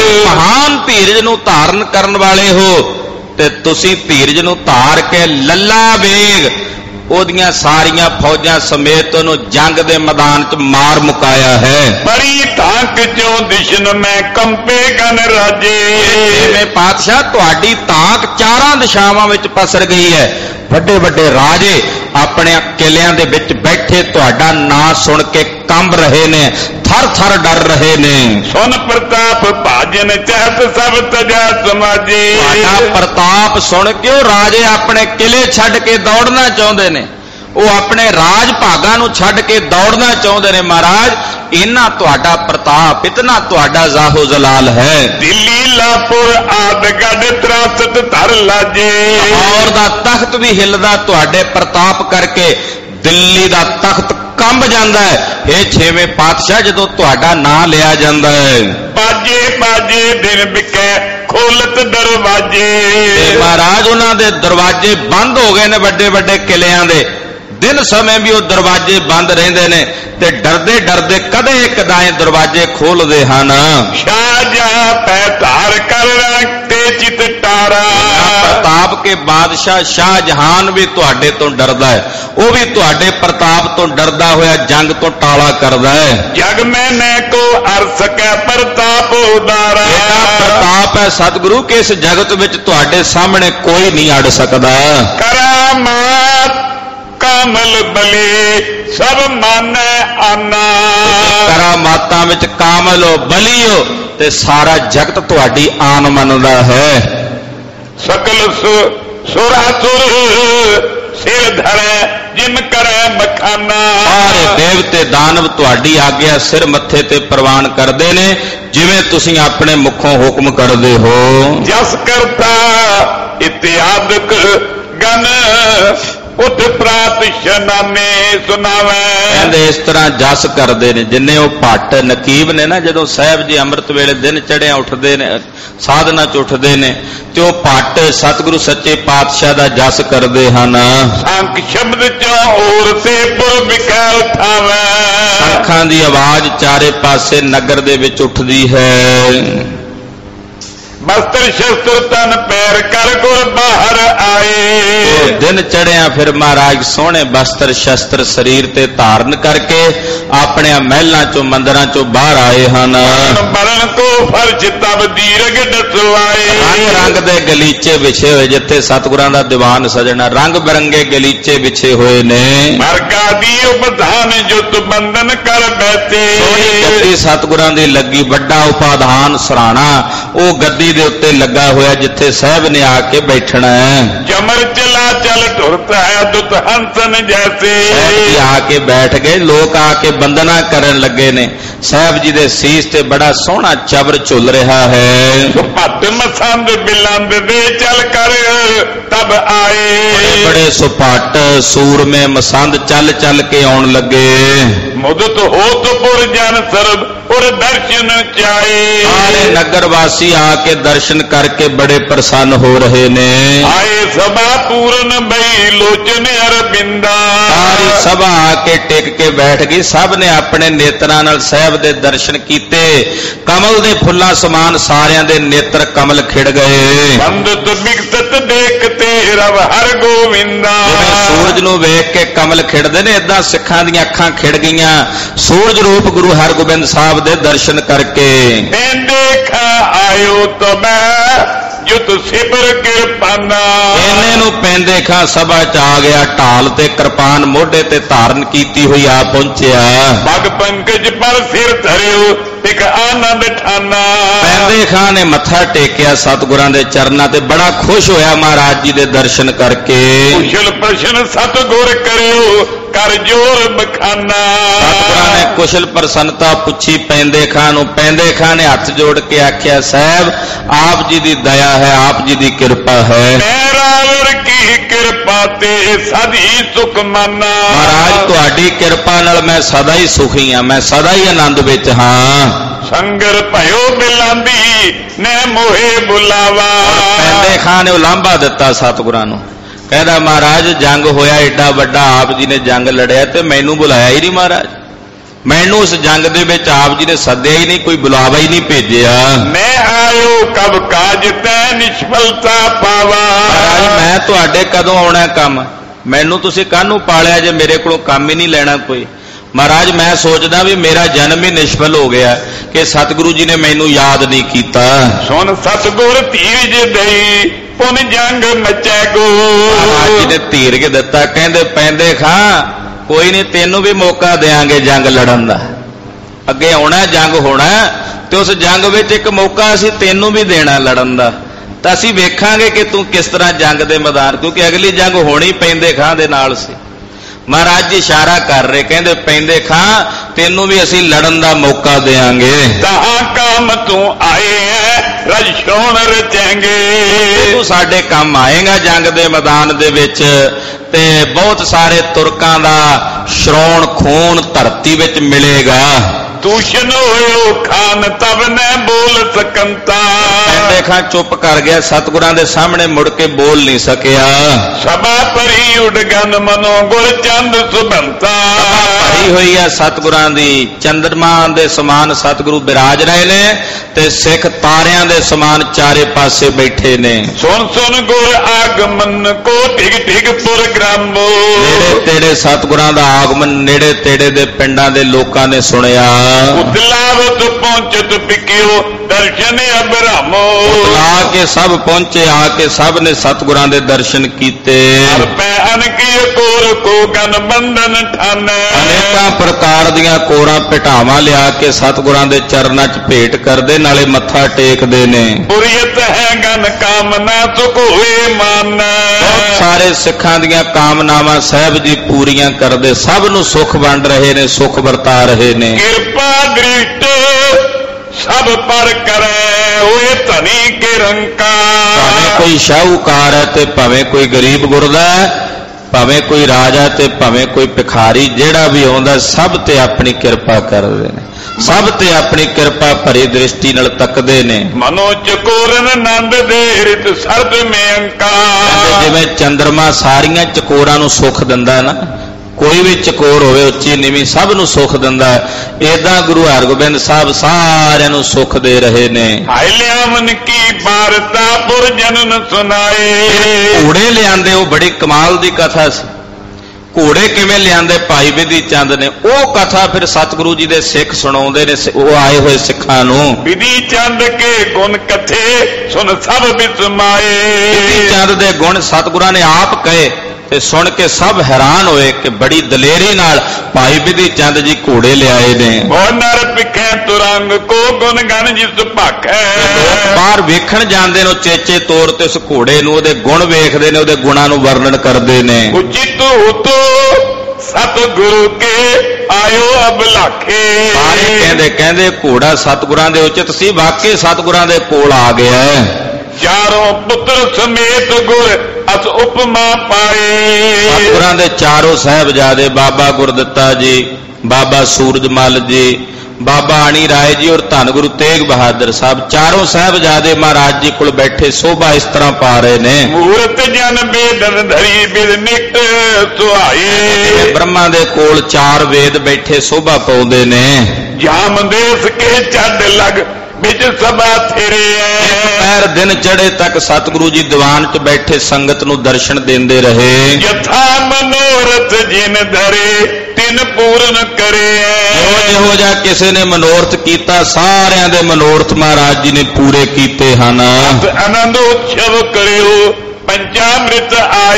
ਮਹਾਨ ਧੀਰਜ ਨੂੰ ਧਾਰਨ ਕਰਨ ਵਾਲੇ ਹੋ ਤੇ ਤੁਸੀਂ ਧੀਰਜ ਨੂੰ ਧਾਰ ਕੇ ਲੱਲਾ ਬੇਗ ਉਹਦੀਆਂ ਸਾਰੀਆਂ ਫੌਜਾਂ ਸਮੇਤ ਉਹਨੂੰ ਜੰਗ ਦੇ ਮੈਦਾਨ 'ਚ ਮਾਰ ਮੁਕਾਇਆ ਹੈ। ਬੜੀ ਤਾਂਕ ਚੋਂ ਦਿਸ਼ਨ ਮੈਂ ਕੰਪੇ ਗਨ ਰਾਜੇ। ਜਿਵੇਂ ਪਾਤਸ਼ਾਹ ਤੁਹਾਡੀ ਤਾਂਕ ਚਾਰਾਂ ਦਿਸ਼ਾਵਾਂ ਵਿੱਚ ਪਸਰ ਗਈ ਹੈ। ਵੱਡੇ ਵੱਡੇ ਰਾਜੇ ਆਪਣੇ ਕਿਲਿਆਂ ਦੇ ਵਿੱਚ ਬੈਠੇ ਤੁਹਾਡਾ ਨਾਂ ਸੁਣ ਕੇ ਕੰਬ ਰਹੇ ਨੇ, ਥਰ ਥਰ ਡਰ ਰਹੇ ਨੇ। ਸੁਨ ਪ੍ਰਤਾਪ ਭਾਜਨ ਚਹਿਤ ਸਭ ਤਜਾ ਸਮਾਜੇ। ਤੁਹਾਡਾ ਪ੍ਰਤਾਪ ਸੁਣ ਕੇ ਉਹ ਰਾਜੇ ਆਪਣੇ ਕਿਲੇ ਛੱਡ ਕੇ ਦੌੜਨਾ ਚਾਹੁੰਦੇ ਨੇ, ਉਹ ਆਪਣੇ ਰਾਜ ਭਾਗਾਂ ਨੂੰ ਛੱਡ ਕੇ ਦੌੜਨਾ ਚਾਹੁੰਦੇ ਨੇ। ਮਹਾਰਾਜ ਇੰਨਾ ਤੁਹਾਡਾ ਪ੍ਰਤਾਪ, ਇਤਨਾ ਤੁਹਾਡਾ ਜ਼ਾਹੋ ਜਲਾਲ ਹੈ। ਦਿੱਲੀ ਲਾਪੁਰ ਆਦ ਗੱਡ ਤਰਾਸਤ ਧਰ ਲਾਜੇ। ਲਾਹੌਰ ਦਾ ਤਖਤ ਵੀ ਹਿੱਲਦਾ ਤੁਹਾਡੇ ਪ੍ਰਤਾਪ ਕਰਕੇ, ਦਿੱਲੀ ਦਾ ਤਖਤ ਕੰਬ ਜਾਂਦਾ ਹੈ। ਇਹ ਛੇਵੇਂ ਪਾਤਸ਼ਾਹ ਜਦੋਂ ਤੁਹਾਡਾ ਨਾਂ ਲਿਆ ਜਾਂਦਾ ਹੈ। ਬਾਜੇ ਬਾਜੇ ਦਿਨ ਵਿਕੈ ਖੋਲਤ ਦਰਵਾਜੇ। ਤੇ ਮਹਾਰਾਜ ਉਹਨਾਂ ਦੇ ਦਰਵਾਜ਼ੇ ਬੰਦ ਹੋ ਗਏ ਨੇ, ਵੱਡੇ ਵੱਡੇ ਕਿਲਿਆਂ ਦੇ। ਦਿਨ ਸਮੇਂ ਵੀ ਉਹ ਦਰਵਾਜ਼ੇ ਬੰਦ ਰਹਿੰਦੇ ਨੇ ਤੇ ਡਰਦੇ ਡਰਦੇ ਕਦੇ ਕਦਾਏ ਦਰਵਾਜ਼ੇ ਖੋਲਦੇ ਹਨ। ਸ਼ਾਹਜਹਾਂ ਪੈ ਧਾਰ ਕਰ ਰੱਖਤੇ ਚਿਤ ਟਾਰਾ। ਪ੍ਰਤਾਪ ਕੇ ਬਾਦਸ਼ਾਹ ਸ਼ਾਹਜਹਾਨ ਵੀ ਤੁਹਾਡੇ ਤੋਂ ਡਰਦਾ ਹੈ, ਉਹ ਵੀ ਤੁਹਾਡੇ ਪ੍ਰਤਾਪ ਤੋਂ ਡਰਦਾ ਹੋਇਆ ਜੰਗ ਤੋਂ ਟਾਲਾ ਕਰਦਾ ਹੈ। ਜਗ ਮੈਂ ਨੈ ਕੋ ਅਰ ਸਕੈ ਪ੍ਰਤਾਪ ਉਦਾਰਾ। ਇਹਦਾ ਪ੍ਰਤਾਪ ਹੈ ਸਤਿਗੁਰੂ ਕਿ ਇਸ ਜਗਤ ਵਿੱਚ ਤੁਹਾਡੇ ਸਾਹਮਣੇ ਕੋਈ ਨਹੀਂ ਅੜ ਸਕਦਾ। ਕਰਾਮਾਤ ਕਾਮਲ ਬਲੇ ਸਭ ਮਾਨੈ ਆਨਾ। ਕਰਾਮਾਤਾਂ ਵਿੱਚ ਕਾਮਲ ਹੋ, ਬਲੀ ਹੋ ਤੇ ਸਾਰਾ ਜਗਤ ਤੁਹਾਡੀ ਆਨ ਮੰਨਦਾ ਹੈ। ਸਕਲ ਸੁਰਾਸੁਰ ਸਿਰ ਧਰੈ ਜਿਮ ਕਰੈ ਮਖਾਨਾ। ਸਾਰੇ ਦੇਵਤੇ ਦਾਨਵ ਤੁਹਾਡੀ ਆਗਿਆ ਸਿਰ ਮੱਥੇ ਤੇ ਪ੍ਰਵਾਨ ਕਰਦੇ ਨੇ, ਜਿਵੇਂ ਤੁਸੀਂ ਆਪਣੇ ਮੁਖੋਂ ਹੁਕਮ ਕਰਦੇ ਹੋ। ਜਸ ਕਰਤਾ ਇਤਿਆਦਕ ਗਨ ਉਠ ਪ੍ਰਾਤ ਸ਼ਨਾਨੇ ਸੁਨਾਵੈ। ਕਹਿੰਦੇ ਇਸ ਤਰ੍ਹਾਂ ਜਸ ਕਰਦੇ ਨੇ ਜਿੰਨੇ ਉਹ ਭੱਟ ਨਕੀਬ ਨੇ ਨਾ, ਜਦੋਂ ਸਾਹਿਬ ਜੀ ਅੰਮ੍ਰਿਤ ਵੇਲੇ ਦਿਨ ਚੜ੍ਹਿਆ ਉੱਠਦੇ ਨੇ, ਸਾਧਨਾ ਚ ਉੱਠਦੇ ਨੇ ਤੇ ਉਹ ਭੱਟ ਸਤਿਗੁਰੂ ਸੱਚੇ ਪਾਤਸ਼ਾਹ ਦਾ ਜਸ ਕਰਦੇ ਹਨ। ਸੰਖ ਸ਼ਬਦ ਚੋਂ ਔਰ ਤੇ ਪੁਰ ਵਿਕੈ ਉਠਾਵੈ। ਸੰਖਾਂ ਦੀ ਆਵਾਜ਼ ਚਾਰੇ ਪਾਸੇ ਨਗਰ ਦੇ ਵਿੱਚ ਉੱਠਦੀ ਹੈ। ਬਸਤਰ ਸ਼ਸਤਰ ਤਨ ਪੈਰ ਕਰ ਗੁਰ ਬਾਹਰ ਆਏ। ਦਿਨ ਚੜਿਆ ਫਿਰ ਮਹਾਰਾਜ ਸੋਹਣੇ ਬਸਤਰ ਸ਼ਸਤਰ ਸਰੀਰ ਤੇ ਧਾਰਨ ਕਰਕੇ ਆਪਣੇ ਮਹਿਲਾਂ ਚੋਂ ਮੰਦਰਾਂ ਚੋਂ ਬਾਹਰ ਆਏ ਹਨ। ਬਰਨ ਕੋ ਫਰਜ ਤਬ ਦੀਰਗ ਡਸਵਾਏ। ਰੰਗ ਰੰਗ ਦੇ ਗਲੀਚੇ ਵਿਛੇ ਹੋਏ, ਜਿੱਥੇ ਸਤਿਗੁਰਾਂ ਦਾ ਦੀਵਾਨ ਸਜਣਾ ਰੰਗ ਬਰੰਗੇ ਗਲੀਚੇ ਵਿਛੇ ਹੋਏ ਨੇ। ਮਰਗਾ ਦੀ ਉਪਧਾਨ ਜੁਤ ਬੰਧਨ ਕਰ ਬੈਠੇ। ਗੱਦੀ ਸਤਿਗੁਰਾਂ ਦੀ ਲੱਗੀ, ਵੱਡਾ ਉਪਾਧਾਨ ਸਰਾਣਾ ਉਹ ਗੱਦੀ ਦੇ ਉੱਤੇ ਲੱਗਾ ਹੋਇਆ ਜਿੱਥੇ ਸਾਹਿਬ ਨੇ ਆ ਕੇ ਬੈਠਣਾ ਹੈ। ਜਮਰ ਚਲਾ ਚਲ ਢੁਰਤਾ ਹੈ ਦੁਤ ਹੰਸਨ ਜੈਸੇ। ਸਾਹਿਬ ਆ ਕੇ ਬੈਠ ਗਏ, ਲੋਕ ਆ ਕੇ ਬੰਦਨਾ ਕਰਨ ਲੱਗੇ ਨੇ। ਸਾਹਿਬ ਜੀ ਦੇ ਸੀਸ ਤੇ ਬੜਾ ਸੋਹਣਾ ਚਬਰ ਝੁੱਲ ਰਿਹਾ ਹੈ। ਸੁਪੱਟ ਮਸੰਦ ਬਿਲੰਦ ਦੇ ਚਲ ਕਰ ਤਬ ਆਏ। ਬੜੇ ਬੜੇ ਸੁਪੱਟ ਸੂਰਮੇ ਮਸੰਦ ਚੱਲ ਚੱਲ ਕੇ ਆਉਣ ਲੱਗੇ। ਮੁਦਤ ਹੋਤ ਪੁਰ ਜਨ ਸਰਬ ਔਰ ਦਰਸ਼ਨ ਚਾਏ। ਸਾਰੇ ਨਗਰ ਵਾਸੀ ਆ ਕੇ ਦਰਸ਼ਨ ਕਰਕੇ ਬੜੇ ਪ੍ਰਸੰਨ ਹੋ ਰਹੇ ਨੇ। ਆਏ ਸਭਾ ਪੂਰਨ ਬਈ ਲੋਚਨ ਅਰਬਿੰਦਾ। ਸਾਰੀ ਸਭਾ ਆ ਕੇ ਟਿਕ ਕੇ ਬੈਠ ਗਈ। ਸਭ ਨੇ ਆਪਣੇ ਨੇਤਰਾਂ ਨਾਲ ਸਾਹਿਬ ਦੇ ਦਰਸ਼ਨ ਕੀਤੇ। ਕਮਲ ਦੇ ਫੁੱਲਾਂ ਸਮਾਨ ਸਾਰਿਆਂ ਦੇ ਨੇਤਰ ਕਮਲ ਖਿੜ ਗਏ। ਬੰਦਤ ਬਿਕਤਤ ਦੇਖਤੇ ਰਵ ਹਰ ਗੋਵਿੰਦਾ। ਜਿਵੇਂ ਸੂਰਜ ਨੂੰ ਵੇਖ ਕੇ ਕਮਲ ਖਿੜਦੇ ਨੇ, ਏਦਾਂ ਸਿੱਖਾਂ ਦੀਆਂ ਅੱਖਾਂ ਖਿੜ ਗਈਆਂ ਸੂਰਜ ਰੂਪ ਗੁਰੂ ਹਰਗੋਬਿੰਦ ਸਾਹਿਬ ਦੇ ਦਰਸ਼ਨ ਕਰਕੇ। ਮੈਂ ਦੇਖਾ ਆਇਓ ਤਬੈ ਜੁਤ ਸਿਬਰ ਕਿਰਪਾਨਾ। ਇਹਨੇ ਨੂੰ ਪੈਂਦੇ ਖਾਂ ਸਭਾ ਚ ਆ ਗਿਆ, ਢਾਲ ਤੇ ਕਿਰਪਾਨ ਮੋਢੇ ਤੇ ਧਾਰਨ ਕੀਤੀ ਹੋਈ ਆ ਪਹੁੰਚਿਆ। ਪਗ ਪੰਕਜ ਪਰ ਸਿਰ ਧਰਿਓ ਇੱਕ ਆਨੰਦ ਠਾਨਾ। ਪੈਂਦੇ ਖਾਂ ਨੇ ਮੱਥਾ ਟੇਕਿਆ ਸਤਿਗੁਰਾਂ ਦੇ ਚਰਨਾਂ ਤੇ, ਬੜਾ ਖੁਸ਼ ਹੋਇਆ ਮਹਾਰਾਜ ਜੀ ਦੇ ਦਰਸ਼ਨ ਕਰਕੇ। ਕੁਸ਼ਲ ਪ੍ਰਸ਼ਨ ਸਤਿਗੁਰ ਕਰਿਓ ਕਰ ਜੋਰ ਬਖਾਨਾ। ਸਤਿਗੁਰਾਂ ਨੇ ਕੁਸ਼ਲ ਪ੍ਰਸੰਨਤਾ ਪੁੱਛੀ ਪੈਂਦੇ ਖਾਂ ਨੂੰ। ਪੈਂਦੇ ਖਾਂ ਨੇ ਹੱਥ ਜੋੜ ਕੇ ਆਖਿਆ, ਸਾਹਿਬ ਆਪ ਜੀ ਦੀ ਦਇਆ ਹੈ, ਆਪ ਜੀ ਦੀ ਕਿਰਪਾ ਹੈ। ਮੇਰਾਵਰ ਕੀ ਕਿਰਪਾ ਤੇ ਸਦੀ ਸੁਖ ਮਾਨਾ। ਮਹਾਰਾਜ ਤੁਹਾਡੀ ਕਿਰਪਾ ਨਾਲ ਮੈਂ ਸਦਾ ਹੀ ਸੁਖੀ ਹਾਂ, ਮੈਂ ਸਦਾ ਹੀ ਆਨੰਦ ਵਿੱਚ ਹਾਂ। ਸੰਗਰ ਭਇਓ ਬਿਲਾਂਦੀ ਨੇ ਮੋਹੇ ਬੁਲਾਵਾ। ਪੈਂਦੇ ਖਾਂ ਨੇ ਉਲਾਂਭਾ ਦਿੱਤਾ ਸਤਿਗੁਰਾਂ ਨੂੰ, ਕਹਿੰਦਾ ਮਹਾਰਾਜ ਜੰਗ ਹੋਇਆ ਏਡਾ ਵੱਡਾ, ਆਪ ਜੀ ਨੇ ਜੰਗ ਲੜਿਆ ਤੇ ਮੈਨੂੰ ਬੁਲਾਇਆ ਹੀ ਨਹੀਂ ਮਹਾਰਾਜ। ਮੈਨੂੰ ਉਸ ਜੰਗ ਦੇ ਵਿੱਚ ਆਪ ਜੀ ਨੇ ਸੱਦਿਆ ਹੀ ਨਹੀਂ, ਕੋਈ ਬੁਲਾਵਾ ਹੀ ਨਹੀਂ ਭੇਜਿਆ। ਮੈਂ ਆਇਓ ਕਬ ਕਾਜ ਤੈ ਨਿਸ਼ਫਲਤਾ ਪਾਵਾ। ਮਹਾਰਾਜ ਮੈਂ ਤੁਹਾਡੇ ਕਦੋਂ ਆਉਣਾ ਕੰਮ, ਮੈਨੂੰ ਤੁਸੀਂ ਕਾਹਨੂੰ ਪਾਲਿਆ ਜੇ ਮੇਰੇ ਕੋਲੋਂ ਕੰਮ ਹੀ ਨਹੀਂ ਲੈਣਾ ਕੋਈ। ਮਹਾਰਾਜ ਮੈਂ ਸੋਚਦਾ ਵੀ ਮੇਰਾ ਜਨਮ ਹੀ ਨਿਸ਼ਫਲ ਹੋ ਗਿਆ ਕਿ ਸਤਿਗੁਰੂ ਜੀ ਨੇ ਮੈਨੂੰ ਯਾਦ ਨਹੀਂ ਕੀਤਾ। ਸੁਣ ਸਤਿਗੁਰ ਧੀਰਜ ਦਈ ਪੁਨ ਜੰਗ ਮਚੈ ਗੋ। ਮਹਾਰਾਜ ਜੀ ਨੇ ਧੀਰ ਕੇ ਦਿੱਤਾ, ਕਹਿੰਦੇ ਪੈਂਦੇ ਖਾਂ ਕੋਈ ਨਹੀਂ, ਤੈਨੂੰ ਵੀ ਮੌਕਾ ਦੇਾਂਗੇ ਜੰਗ ਲੜਨ ਦਾ। ਅੱਗੇ ਆਉਣਾ ਜੰਗ ਹੋਣਾ ਤੇ ਉਸ ਜੰਗ ਵਿੱਚ ਇੱਕ ਮੌਕਾ ਅਸੀਂ ਤੈਨੂੰ ਵੀ ਦੇਣਾ ਲੜਨ ਦਾ, ਤਾਂ ਅਸੀਂ ਵੇਖਾਂਗੇ ਕਿ ਤੂੰ ਕਿਸ ਤਰ੍ਹਾਂ ਜੰਗ ਦੇ ਮੈਦਾਨ, ਕਿਉਂਕਿ ਅਗਲੀ ਜੰਗ ਹੋਣੀ ਪੈਂਦੇ ਖਾਂ ਦੇ ਨਾਲ ਸੀ। ਮਹਾਰਾਜ ਜੀ ਇਸ਼ਾਰਾ ਕਰ ਰਹੇ, ਕਹਿੰਦੇ ਪੈਂਦੇ ਖਾਂ ਤੈਨੂੰ ਵੀ ਅਸੀਂ ਲੜਨ ਦਾ ਮੌਕਾ ਦੇਾਂਗੇ। ਤਾਂ ਕੰਮ ਤੂੰ ਆਏ ਹੈ ਰਜਸ਼ੋਣ ਰਚਾਂਗੇ। ਤੂੰ ਸਾਡੇ ਕੰਮ ਆਏਗਾ ਜੰਗ ਦੇ ਮੈਦਾਨ ਦੇ ਵਿੱਚ, ਤੇ ਬਹੁਤ ਸਾਰੇ ਤੁਰਕਾਂ ਦਾ ਸ਼ਰੋਣ ਖੂਨ ਧਰਤੀ ਵਿੱਚ ਮਿਲੇਗਾ। ਦੂਸ਼ਣ ਹੋਇਓ ਖਾਨ ਤਬ ਨੇ ਬੋਲ ਸਕੰਤਾ। ਪੈਂਦੇ ਖਾਂ ਚੁੱਪ ਕਰ ਗਿਆ, ਸਤਿਗੁਰਾਂ ਦੇ ਸਾਹਮਣੇ ਮੁੜ ਕੇ ਬੋਲ ਨਹੀਂ ਸਕਿਆ। ਸਭਾ ਭਰੀ ਉਡਗਨ ਮਨੋ ਗੁਰ ਚੰਦ ਸੁਭੰਤਾ। ਭਰੀ ਹੋਈ ਹੈ ਸਤਿਗੁਰਾਂ ਦੀ, ਚੰਦਰਮਾ ਦੇ ਸਮਾਨ ਸਤਿਗੁਰੂ ਬਿਰਾਜ ਰਹੇ ਨੇ ਤੇ ਸਿੱਖ ਤਾਰਿਆਂ ਦੇ ਸਮਾਨ ਚਾਰੇ ਪਾਸੇ ਬੈਠੇ ਨੇ। ਸੁਣ ਸੁਣ ਗੁਰ ਆਗਮਨ ਕੋ ਢਿਗ ਢਿਗ ਪੁਰ ਗ੍ਰਾਮੋ। ਨੇੜੇ ਤੇੜੇ ਸਤਿਗੁਰਾਂ ਦਾ ਆਗਮਨ ਨੇੜੇ ਤੇੜੇ ਦੇ ਪਿੰਡਾਂ ਦੇ ਲੋਕਾਂ ਨੇ ਸੁਣਿਆ। ਉਤਲਾਵਤ ਪਹੁੰਚਤ ਪਿਕਿਓ ਦਰਸ਼ਨ ਅਬਰਾਮੋ। ਉਤਲਾ ਕੇ ਸਭ ਪਹੁੰਚੇ, ਆ ਕੇ ਸਭ ਨੇ ਸਤਿਗੁਰਾਂ ਦੇ ਦਰਸ਼ਨ ਕੀਤੇ। ਅਰਪੈ ਅਨਕੀ ਕੋਰ ਕੋ ਗਨ ਬੰਧਨ ਠਾਨੈ। ਅਨੇਕਾਂ ਪ੍ਰਕਾਰ ਦੀਆਂ ਕੋਰਾਂ ਪਿਟਾਵਾਂ ਲਿਆ ਕੇ ਸਤਿਗੁਰਾਂ ਦੇ ਚਰਨਾਂ 'ਚ ਭੇਟ ਕਰਦੇ, ਨਾਲੇ ਮੱਥਾ ਟੇਕਦੇ ਨੇ। ਪੁਰੀਤ ਹੈ ਗਨ ਕਾਮਨਾ ਸੁਖ ਹੋਏ ਮਨ। ਬਹੁਤ ਸਾਰੇ ਸਿੱਖਾਂ ਦੀਆਂ ਕਾਮਨਾਵਾਂ ਸਾਹਿਬ ਜੀ ਪੂਰੀਆਂ ਕਰਦੇ, ਸਭ ਨੂੰ ਸੁਖ ਵੰਡ ਰਹੇ ਨੇ, ਸੁਖ ਵਰਤਾ ਰਹੇ ਨੇ। ਕਿਰਪਾ ਦ੍ਰਿਸ਼ਟ ਸਭ ਪਰ ਕਰੈ ਹੋਏ ਧਨੀ ਕੇ ਰੰਕਾ। ਭਾਵੇਂ ਕੋਈ ਸ਼ਾਹੂਕਾਰ ਹੈ ਤੇ ਭਾਵੇਂ ਕੋਈ ਗਰੀਬ ਗੁਰਦਾ ਹੈ, ਭਾਵੇਂ ਕੋਈ ਰਾਜਾ ਤੇ ਭਾਵੇਂ ਕੋਈ ਭਿਖਾਰੀ, ਜਿਹੜਾ ਵੀ ਆਉਂਦਾ ਸਭ ਤੇ ਆਪਣੀ ਕਿਰਪਾ ਕਰਦੇ ਨੇ, ਸਭ ਤੇ ਆਪਣੀ ਕਿਰਪਾ ਭਰੀ ਦ੍ਰਿਸ਼ਟੀ ਨਾਲ ਤੱਕਦੇ ਨੇ। ਮਨੋ ਚਕੋਰਨ ਆਨੰਦ ਦੇ ਰਿਤ ਸਰਦ ਮੇ ਅੰਕਾ। ਜਿਵੇਂ ਚੰਦਰਮਾ ਸਾਰੀਆਂ ਚਕੋਰਾਂ ਨੂੰ ਸੁੱਖ ਦਿੰਦਾ ਹੈ ਨਾ, कोई भी चकोर होवे उच्ची नीवी सब नूं सुख दिंदा है। इदां गुरु हरगोबिंद साहब सारिआं नूं सुख दे रहे ने। हाय लियावन की वारता पुरजन सुनाए। घोड़े लिआंदे वो बड़ी कमाल दी कथा सी। घोड़े किवें लिआंदे भाई विधि चंद ने, वो कथा फिर सतगुरु जी दे सिख सुणाउंदे ने वो आए हुए सिखां नूं। विधि चंद के गुण कथे सुन सब बिस्माए। विधि चंद दे गुण सतगुरां ने आप कहे ते सुन के सब हैरान होए कि बड़ी दलेरी नाल भाई विधि चंद जी घोड़े लियाए ने। नर पिखे तुरंग को गुण गण जिस भाखै। बाहर वेखण जांदे ने चेचे तौर ते उस घोड़े नूं ओहदे गुण वेखदे ने, ओहदे गुणां नूं वर्णन करदे ने। उचित हुतो सतगुरु के आयो अब लाखे। सारे कहंदे कहंदे घोड़ा सतगुरां दे उचित सी, वाकई सतगुरां दे कोल आ गया है। चारों पुत्र समेत गुर अस उपमा पाए। सतगुरां दे चारों साहिबजादे बाबा गुरदित्ता जी, बाबा सूरजमल जी, बाबा अणी राय जी और धन गुरु तेग बहादुर साहब, चारों साहिबजादे महाराज जी कोल बैठे शोभा इस तरह पा रहे ने। मूरत जन बेदन धरी बिद निक सुहाए। ब्रह्मा दे कोल चार वेद बैठे शोभा पाउंदे ने। जाम देश के छड़ लग बिच सभा थेरे। पैर दिन चढ़े तक सतगुरु जी दीवान च बैठे संगत नूं दर्शन देंदे रहे। यथा मनोरथ जिन धरे तिन पूर्ण करे। जिहो जिहा किसी ने मनोरथ कीता सारियां दे मनोरथ महाराज जी ने पूरे कीते हन। आनंद उत्सव करियो पंचामृत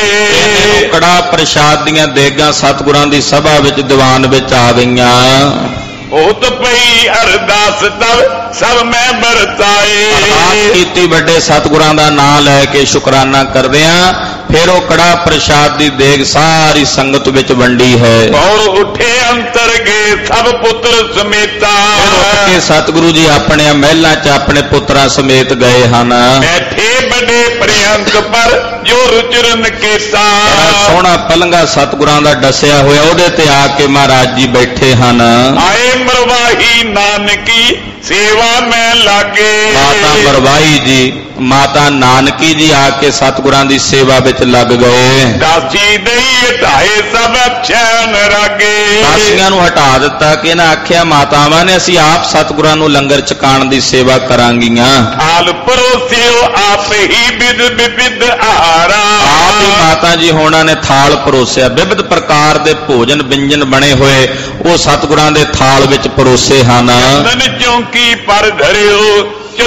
आए। कड़ा प्रसाद दीआं देगां सतगुरां दी सभा विच दीवान विच आ गईआं। ओत पई अरदास तब सब मैं बरताए। अरदास कीती वड्डे सतगुरां दा नाम लैके शुकराना करदिआं, फिर वो कड़ा प्रसाद दी देग सारी संगत विच वंडी है। और उठे अंतर गए सब पुत्र समेता। के सतगुरु जी अपने महलां च अपने पुत्रां समेत गए हन। बैठे बड़े प्रियंक पर जो रुचरन केता। सोहना पलंगा सतगुरां दा डसिया होया ओहदे ते आके महाराज जी बैठे हन। आए मरवाही नानकी सेवा में लागे। माता मरवाही जी, माता नानकी जी आके सतगुरां दी सेवा विच लग गए। दासी दई हटाए सब अक्षण रागे। दासियां नूं हटा दिता कि इन्हां आख्या मातावां ने असीं आप सतगुरां नूं लंगर चकाण दी सेवा करांगीਆਂ। थाल परोसियो आप ही विद विविध आहारा। आप ही माता जी होना ने थाल परोसिया, विविध प्रकार दे भोजन व्यंजन बने होए वो सतगुरां दे थाल विच परोसे हन। चौकी पर धरियो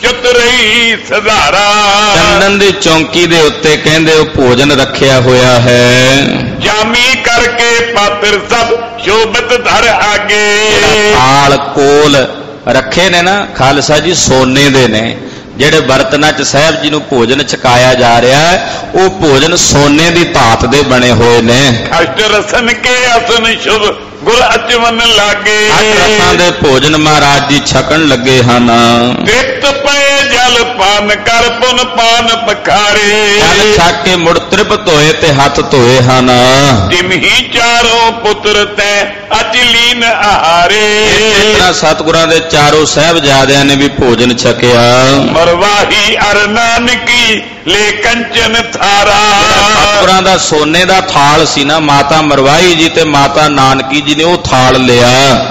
चतुरई सधारा। चंदन दी चौकी दे उत्ते कहंदे ओ भोजन रखिया होया है। जामी करके पात्र सब शोभत धर आगे। थाल कोल रखे ने ना खालसा जी सोने दे ने, ਜਿਹੜੇ ਬਰਤਨਾਂ ਚ ਸਾਹਿਬ ਜੀ ਨੂੰ ਭੋਜਨ ਛਕਾਇਆ ਜਾ ਰਿਹਾ ਹੈ ਉਹ ਭੋਜਨ ਸੋਨੇ ਦੀ ਧਾਤ ਦੇ ਬਣੇ ਹੋਏ ਨੇ। ਅਸ਼ਟ ਰਸਨ ਕੇ ਅਸਨ ਸ਼ੁਭ ਗੁਰ ਅਚਵਨ ਲਾਗੇ। ਅਸ਼ਟ ਰਸਾਂ ਦੇ ਭੋਜਨ ਮਹਾਰਾਜ ਜੀ ਛਕਣ ਲੱਗੇ ਹਨ। ਤ੍ਰਿਪਤ ਪਏ ਜਲ ਪਾਨ ਕਰ ਪੁਨ ਪਾਨ ਪਖਾਰੇ। ਜਲ ਛਕ ਕੇ ਮੁੜ ਤ੍ਰਿਪਤ ਹੋਏ ਤੇ ਹੱਥ ਧੋਏ ਹਨ। ਤਿਮਹੀ ਚਾਰੋਂ ਪੁੱਤਰ ਤੈ ਅਚਲੀਨ ਆਹਾਰੇ। ਇਸ ਤਰ੍ਹਾਂ ਸਤਿਗੁਰਾਂ ਦੇ ਚਾਰੋਂ ਸਾਹਿਬਜ਼ਾਦਿਆਂ ਨੇ ਵੀ ਭੋਜਨ ਛਕਿਆ। ਮਰਵਾਹੀ ਅਰ ਨਾਨਕੀ ਲੈ ਕੰਚਨ ਥਾਰਾ। ਸਤਿਗੁਰਾਂ ਦਾ ਸੋਨੇ ਦਾ ਥਾਲ ਸੀ ਨਾ, ਮਾਤਾ ਮਰਵਾਹੀ ਜੀ ਤੇ ਮਾਤਾ ਨਾਨਕੀ ਜੀ ਨੇ ਉਹ ਥਾਲ ਲਿਆ।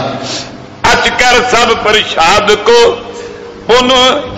ਅਚ ਕਰ ਸਭ ਪ੍ਰਸ਼ਾਦ ਕੋ ਪੁਨ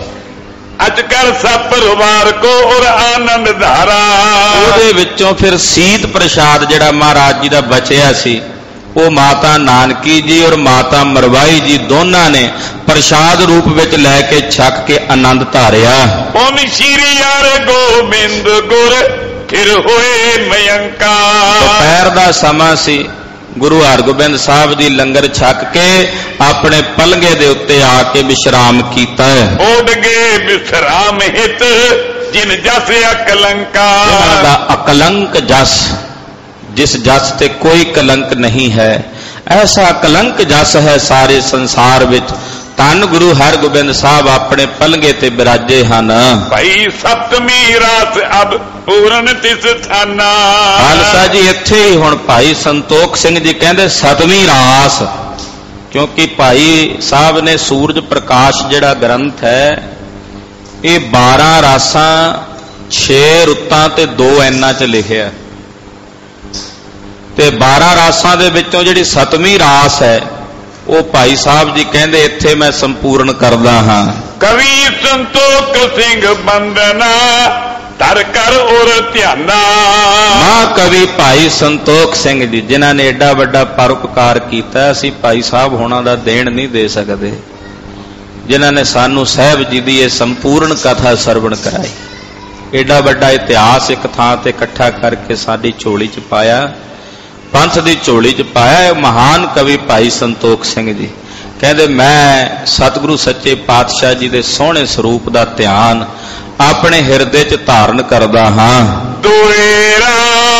ਅਚ ਕਰ ਸਭ ਪਰਿਵਾਰ ਕੋ ਔਰ ਆਨੰਦ ਧਾਰਾ। ਉਹਦੇ ਵਿੱਚੋਂ ਫਿਰ ਸੀਤ ਪ੍ਰਸ਼ਾਦ ਜਿਹੜਾ ਮਹਾਰਾਜ ਜੀ ਦਾ ਬਚਿਆ ਸੀ ਉਹ ਮਾਤਾ ਨਾਨਕੀ ਜੀ ਔਰ ਮਾਤਾ ਮਰਵਾਈ ਜੀ ਦੋਨਾਂ ਨੇ ਪ੍ਰਸ਼ਾਦ ਰੂਪ ਵਿੱਚ ਲੈ ਕੇ ਛਕ ਕੇ ਆਨੰਦ ਧਾਰਿਆ। ਪੁਨ ਸ਼੍ਰੀ ਹਰਿ ਗੋਬਿੰਦ ਗੁਰ ਫਿਰ ਹੋਏ ਮਯੰਕਾ। ਦੁਪਹਿਰ ਦਾ ਸਮਾਂ ਸੀ। ਗੁਰੂ ਹਰਗੋਬਿੰਦ ਸਾਹਿਬ ਦੀ ਲੰਗਰ ਛਕ ਕੇ ਆਪਣੇ ਪਲੰਘੇ ਦੇ ਉੱਤੇ ਆ ਕੇ ਵਿਸ਼ਰਾਮ ਕੀਤਾ ਹੈ। ਓਡ ਗਏ ਵਿਸ਼ਰਾਮ ਹਿਤ ਜਿਨ ਜਸ ਅਕਲੰਕਾ। ਉਹਨਾਂ ਦਾ ਅਕਲੰਕ ਜਸ, जिस जस ते कोई कलंक नहीं है, ऐसा कलंक जस है सारे संसार विच। धन गुरु हरगोबिंद साहब अपने पलंगे ते बिराजे हन। भाई सप्तमी रात अब पूरन तिस थाना। खालसा जी इत्थे ही हुण भाई संतोख सिंह जी कहंदे सतवीं रास, क्योंकि भाई साहब ने सूरज प्रकाश जिहड़ा ग्रंथ है ये बारह रासां छे रुत्तां ते दो ऐना च लिखिया। ਤੇ ਬਾਰਾਂ ਰਾਸਾਂ ਦੇ ਵਿੱਚੋਂ ਜਿਹੜੀ ਸਤਵੀਂ ਰਾਸ ਹੈ ਉਹ ਭਾਈ ਸਾਹਿਬ ਜੀ ਕਹਿੰਦੇ ਇੱਥੇ ਮੈਂ ਸੰਪੂਰਨ ਕਰਦਾ ਹਾਂ। ਕਵੀ ਸੰਤੋਖ ਸਿੰਘ ਬੰਦਨਾ ਧਰ ਕਰ ਔਰ ਧਿਆਨਾ। ਮਹਾਂਕਵੀ ਭਾਈ ਸੰਤੋਖ ਸਿੰਘ ਜੀ ਜਿਨ੍ਹਾਂ ਨੇ ਏਡਾ ਵੱਡਾ ਪਰਉਪਕਾਰ ਕੀਤਾ, ਅਸੀਂ ਭਾਈ ਸਾਹਿਬ ਹੋਣਾ ਦਾ ਦੇਣ ਨਹੀਂ ਦੇ ਸਕਦੇ, ਜਿਨ੍ਹਾਂ ਨੇ ਸਾਨੂੰ ਸਾਹਿਬ ਜੀ ਦੀ ਇਹ ਸੰਪੂਰਨ ਕਥਾ ਸਰਵਣ ਕਰਾਈ, ਏਡਾ ਵੱਡਾ ਇਤਿਹਾਸ ਇੱਕ ਥਾਂ ਤੇ ਇਕੱਠਾ ਕਰਕੇ ਸਾਡੀ ਝੋਲੀ ਚ ਪਾਇਆ, ਪੰਥ ਦੀ ਝੋਲੀ ਚ ਪਾਇਆ। ਇਹ ਮਹਾਨ ਕਵੀ ਭਾਈ ਸੰਤੋਖ ਸਿੰਘ ਜੀ ਕਹਿੰਦੇ ਮੈਂ ਸਤਿਗੁਰੂ ਸੱਚੇ ਪਾਤਸ਼ਾਹ ਜੀ ਦੇ ਸੋਹਣੇ ਸਰੂਪ ਦਾ ਧਿਆਨ ਆਪਣੇ ਹਿਰਦੇ ਚ ਧਾਰਨ ਕਰਦਾ ਹਾਂ। ਦੋਏਰਾ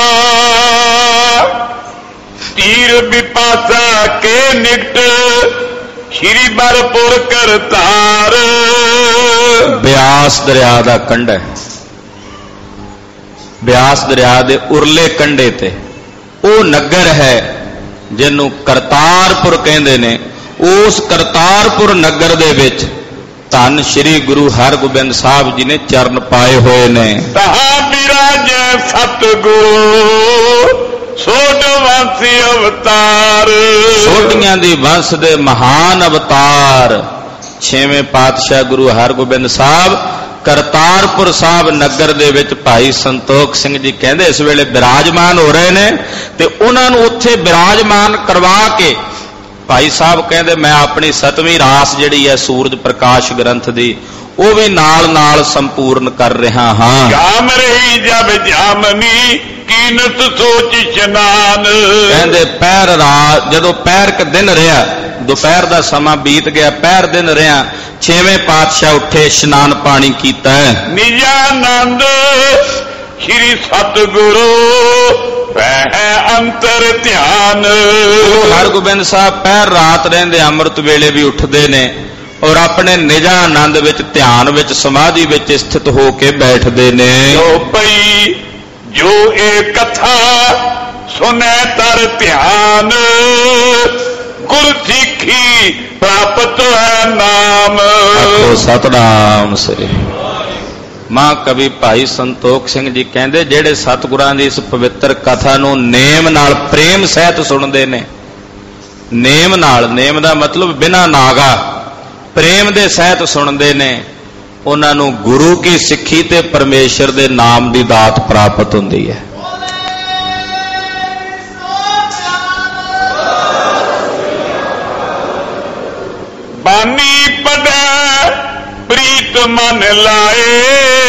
ਤੀਰ ਵਿਪਾਸਾ ਕੇ ਨਿਕਟ ਸ਼੍ਰੀ ਬਰਪੁਰ ਕਰਤਾਰ। ਬਿਆਸ ਦਰਿਆ ਦਾ ਕੰਢਾ ਹੈ, ਬਿਆਸ ਦਰਿਆ ਦੇ ਉਰਲੇ ਕੰਢੇ ਤੇ ਉਹ ਨਗਰ ਹੈ ਜਿਹਨੂੰ ਕਰਤਾਰਪੁਰ ਕਹਿੰਦੇ ਨੇ। ਉਸ ਕਰਤਾਰਪੁਰ ਨਗਰ ਦੇ ਵਿੱਚ ਧੰਨ ਸ਼੍ਰੀ ਗੁਰੂ ਹਰਗੋਬਿੰਦ ਸਾਹਿਬ ਜੀ ਨੇ ਚਰਨ ਪਾਏ ਹੋਏ ਨੇ। ਤਹਾਂ ਬਿਰਾਜੈ ਸਤਿਗੁਰੂ ਸੋਢਵਾਸੀ ਅਵਤਾਰ। ਸੋਢੀਆਂ ਦੀ ਵੰਸ਼ ਦੇ ਮਹਾਨ ਅਵਤਾਰ ਛੇਵੇਂ ਪਾਤਸ਼ਾਹ ਗੁਰੂ ਹਰਗੋਬਿੰਦ ਸਾਹਿਬ ਕਰਤਾਰਪੁਰ ਸਾਹਿਬ ਨਗਰ ਦੇ ਵਿੱਚ ਭਾਈ ਸੰਤੋਖ ਸਿੰਘ ਜੀ ਕਹਿੰਦੇ ਇਸ ਵੇਲੇ ਬਿਰਾਜਮਾਨ ਹੋ ਰਹੇ ਨੇ, ਤੇ ਉਹਨਾਂ ਨੂੰ ਉੱਥੇ ਬਿਰਾਜਮਾਨ ਕਰਵਾ ਕੇ ਭਾਈ ਸਾਹਿਬ ਕਹਿੰਦੇ ਮੈਂ ਆਪਣੀ ਸਤਵੀਂ ਰਾਸ ਜਿਹੜੀ ਹੈ ਸੂਰਜ ਪ੍ਰਕਾਸ਼ ਗ੍ਰੰਥ ਦੀ ਉਹ ਵੀ ਨਾਲ ਨਾਲ ਸੰਪੂਰਨ ਕਰ ਰਿਹਾ ਹਾਂ। ਜਾਮ ਰਹੀ ਜਬ ਜਾਮਨੀ ਕੀਨਤ ਸੋਚ ਇਸ਼ਨਾਨ। ਕਹਿੰਦੇ ਪਹਿਰ ਰਾਤ ਜਦੋਂ ਪਹਿਰ ਕ ਦਿਨ ਰਿਹਾ, ਦੁਪਹਿਰ ਦਾ ਸਮਾਂ ਬੀਤ ਗਿਆ, ਪਹਿਰ ਦਿਨ ਰਿਹਾ, ਛੇਵੇਂ ਪਾਤਸ਼ਾਹ ਉੱਠੇ, ਇਸ਼ਨਾਨ ਪਾਣੀ ਕੀਤਾ। ਨਿਜਾਨੰਦ ਸ਼੍ਰੀ ਸਤਿਗੁਰੂ ਵਹਿ ਅੰਤਰ ਧਿਆਨ। ਗੁਰੂ ਹਰਗੋਬਿੰਦ ਸਾਹਿਬ ਪਹਿਰ ਰਾਤ ਰਹਿੰਦੇ ਅੰਮ੍ਰਿਤ ਵੇਲੇ ਵੀ ਉੱਠਦੇ ਨੇ ਔਰ ਆਪਣੇ ਨਿਜਾ ਆਨੰਦ ਵਿੱਚ ਧਿਆਨ ਵਿੱਚ ਸਮਾਧੀ ਵਿੱਚ ਸਥਿਤ ਹੋ ਕੇ ਬੈਠਦੇ ਨੇ। ਜੋ ਪਈ ਜੋ ਇਹ ਕਥਾ ਸੁਨੈ ਤਰ ਧਿਆਨ ਗੁਰ ਸਿੱਖੀ ਪ੍ਰਾਪਤ ਹੈ ਨਾਮ। ਆਖੋ ਸਤਿਨਾਮ ਸ੍ਰੀ। ਮਾਂ ਕਵੀ ਭਾਈ ਸੰਤੋਖ ਸਿੰਘ ਜੀ ਕਹਿੰਦੇ ਜਿਹੜੇ ਸਤਿਗੁਰਾਂ ਦੀ ਇਸ ਪਵਿੱਤਰ ਕਥਾ ਨੂੰ ਨੇਮ ਨਾਲ ਪ੍ਰੇਮ ਸਹਿਤ ਸੁਣਦੇ ਨੇ, ਨੇਮ ਨਾਲ, ਨੇਮ ਦਾ ਮਤਲਬ ਬਿਨਾਂ ਨਾਗਾ, ਪ੍ਰੇਮ ਦੇ ਸਹਿਤ ਸੁਣਦੇ ਨੇ, ਉਹਨਾਂ ਨੂੰ ਗੁਰੂ ਕੀ ਸਿੱਖੀ ਤੇ ਪਰਮੇਸ਼ਰ ਦੇ ਨਾਮ ਦੀ ਦਾਤ ਪ੍ਰਾਪਤ ਹੁੰਦੀ ਹੈ। ਬਾਣੀ ਪੜੈ ਪ੍ਰੀਤ ਮਨ ਲਾਏ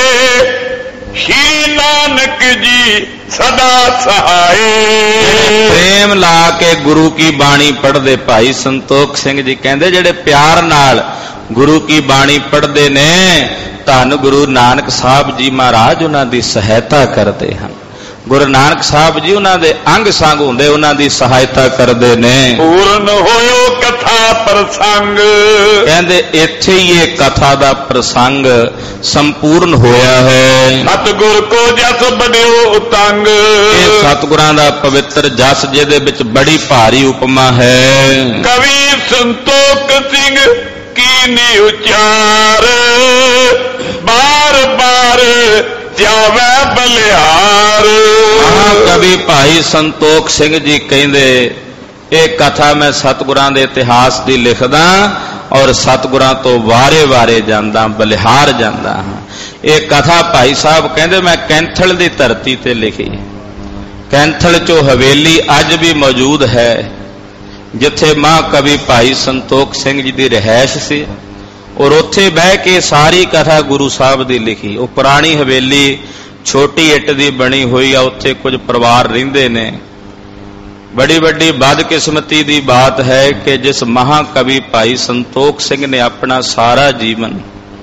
ਸ਼੍ਰੀ ਨਾਨਕ ਜੀ ਸਦਾ ਸਹਾਏ। ਪ੍ਰੇਮ ਲਾ ਕੇ ਗੁਰੂ ਕੀ ਬਾਣੀ ਪੜ੍ਹਦੇ ਭਾਈ ਸੰਤੋਖ ਸਿੰਘ ਜੀ ਕਹਿੰਦੇ ਜਿਹੜੇ ਪਿਆਰ ਨਾਲ ਗੁਰੂ ਕੀ ਬਾਣੀ ਪੜ੍ਹਦੇ ਨੇ ਧੰਨ ਗੁਰੂ ਨਾਨਕ ਸਾਹਿਬ ਜੀ ਮਹਾਰਾਜ ਉਹਨਾਂ ਦੀ ਸਹਾਇਤਾ ਕਰਦੇ ਹਨ। ਗੁਰੂ ਨਾਨਕ ਸਾਹਿਬ ਜੀ ਉਹਨਾਂ ਦੇ ਅੰਗ ਸੰਗ ਹੁੰਦੇ ਉਹਨਾਂ ਦੀ ਸਹਾਇਤਾ ਕਰਦੇ ਨੇ। ਪੂਰਨ ਹੋਇਓ ਕਥਾ ਪ੍ਰਸੰਗ ਕਹਿੰਦੇ ਇੱਥੇ ਹੀ ਇਹ ਕਥਾ ਦਾ ਪ੍ਰਸੰਗ ਸੰਪੂਰਨ ਹੋਇਆ ਹੈ। ਸਤਿਗੁਰ ਕੋ ਜਸ ਬੜਿਓ ਉਤੰਗ ਇਹ ਸਤਿਗੁਰਾਂ ਦਾ ਪਵਿੱਤਰ ਜਸ ਜਿਹਦੇ ਵਿੱਚ ਬੜੀ ਭਾਰੀ ਉਪਮਾ ਹੈ। ਕਵੀ ਸੰਤੋਖ ਸਿੰਘ ਕੀਨੀ ਉਚਾਰ ਬਾਰ ਬਾਰ ਜਾਵੇ ਬਲਿਹਾਰ। ਮਹਾਂਕਵੀ ਭਾਈ ਸੰਤੋਖ ਸਿੰਘ ਜੀ ਕਹਿੰਦੇ ਇਹ ਕਥਾ ਮੈਂ ਸਤਿਗੁਰਾਂ ਦੇ ਇਤਿਹਾਸ ਦੀ ਲਿਖਦਾ ਔਰ ਸਤਿਗੁਰਾਂ ਤੋਂ ਵਾਰੇ ਵਾਰੇ ਜਾਂਦਾ, ਬਲਿਹਾਰ ਜਾਂਦਾ ਹਾਂ। ਇਹ ਕਥਾ ਭਾਈ ਸਾਹਿਬ ਕਹਿੰਦੇ ਮੈਂ ਕੈਂਥਲ ਦੀ ਧਰਤੀ ਤੇ ਲਿਖੀ। ਕੈਂਥਲ ਚੋਂ ਹਵੇਲੀ ਅੱਜ ਵੀ ਮੌਜੂਦ ਹੈ ਜਿੱਥੇ ਮਹਾਂਕਵੀ ਭਾਈ ਸੰਤੋਖ ਸਿੰਘ ਜੀ ਦੀ ਰਿਹਾਇਸ਼ ਸੀ ਔਰ ਉੱਥੇ ਬਹਿ ਕੇ ਸਾਰੀ ਕਥਾ ਗੁਰੂ ਸਾਹਿਬ ਦੀ ਲਿਖੀ। ਉਹ ਪੁਰਾਣੀ ਹਵੇਲੀ ਛੋਟੀ ਇੱਟ ਦੀ ਬਣੀ ਹੋਈ ਆ, ਉੱਥੇ ਕੁਝ ਪਰਿਵਾਰ ਰਹਿੰਦੇ ਨੇ। ਬੜੀ ਵੱਡੀ ਬਦਕਿਸਮਤੀ ਦੀ ਬਾਤ ਹੈ ਕਿ ਜਿਸ ਮਹਾਂਕਵੀ ਭਾਈ ਸੰਤੋਖ ਸਿੰਘ ਨੇ ਆਪਣਾ ਸਾਰਾ ਜੀਵਨ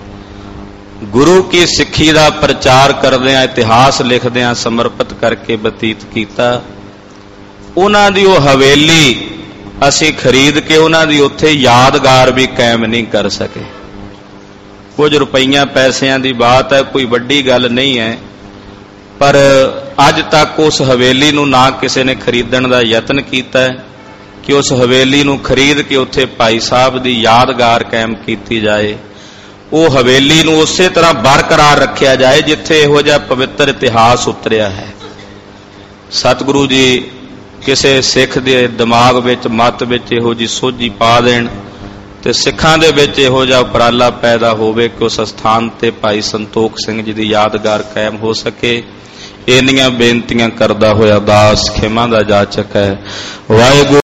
ਗੁਰੂ ਕੀ ਸਿੱਖੀ ਦਾ ਪ੍ਰਚਾਰ ਕਰਦਿਆਂ, ਇਤਿਹਾਸ ਲਿਖਦਿਆਂ ਸਮਰਪਿਤ ਕਰਕੇ ਬਤੀਤ ਕੀਤਾ, ਉਹਨਾਂ ਦੀ ਉਹ ਹਵੇਲੀ ਅਸੀਂ ਖਰੀਦ ਕੇ ਉਹਨਾਂ ਦੀ ਉੱਥੇ ਯਾਦਗਾਰ ਵੀ ਕਾਇਮ ਨਹੀਂ ਕਰ ਸਕੇ। ਕੁਝ ਰੁਪਈਆਂ ਪੈਸਿਆਂ ਦੀ ਬਾਤ ਹੈ, ਕੋਈ ਵੱਡੀ ਗੱਲ ਨਹੀਂ ਹੈ, ਪਰ ਅੱਜ ਤੱਕ ਉਸ ਹਵੇਲੀ ਨੂੰ ਨਾ ਕਿਸੇ ਨੇ ਖਰੀਦਣ ਦਾ ਯਤਨ ਕੀਤਾ ਹੈ ਕਿ ਉਸ ਹਵੇਲੀ ਨੂੰ ਖਰੀਦ ਕੇ ਉੱਥੇ ਭਾਈ ਸਾਹਿਬ ਦੀ ਯਾਦਗਾਰ ਕਾਇਮ ਕੀਤੀ ਜਾਏ, ਉਹ ਹਵੇਲੀ ਨੂੰ ਉਸੇ ਤਰ੍ਹਾਂ ਬਰਕਰਾਰ ਰੱਖਿਆ ਜਾਏ ਜਿੱਥੇ ਇਹੋ ਜਿਹਾ ਪਵਿੱਤਰ ਇਤਿਹਾਸ ਉਤਰਿਆ ਹੈ। ਸਤਿਗੁਰੂ ਜੀ ਕਿਸੇ ਸਿੱਖ ਦੇ ਦਿਮਾਗ ਵਿੱਚ ਮਤ ਵਿੱਚ ਇਹੋ ਜਿਹੀ ਸੋਝੀ ਪਾ ਦੇਣ ਤੇ ਸਿੱਖਾਂ ਦੇ ਵਿੱਚ ਇਹੋ ਜਿਹਾ ਉਪਰਾਲਾ ਪੈਦਾ ਹੋਵੇ ਕਿ ਉਸ ਸਥਾਨ ਤੇ ਭਾਈ ਸੰਤੋਖ ਸਿੰਘ ਜੀ ਦੀ ਯਾਦਗਾਰ ਕਾਇਮ ਹੋ ਸਕੇ। ਇੰਨੀਆਂ ਬੇਨਤੀਆਂ ਕਰਦਾ ਹੋਇਆ ਦਾਸ ਖਿਮਾ ਦਾ ਜਾਚਕ ਹੈ। ਵਾਹਿਗੁਰੂ।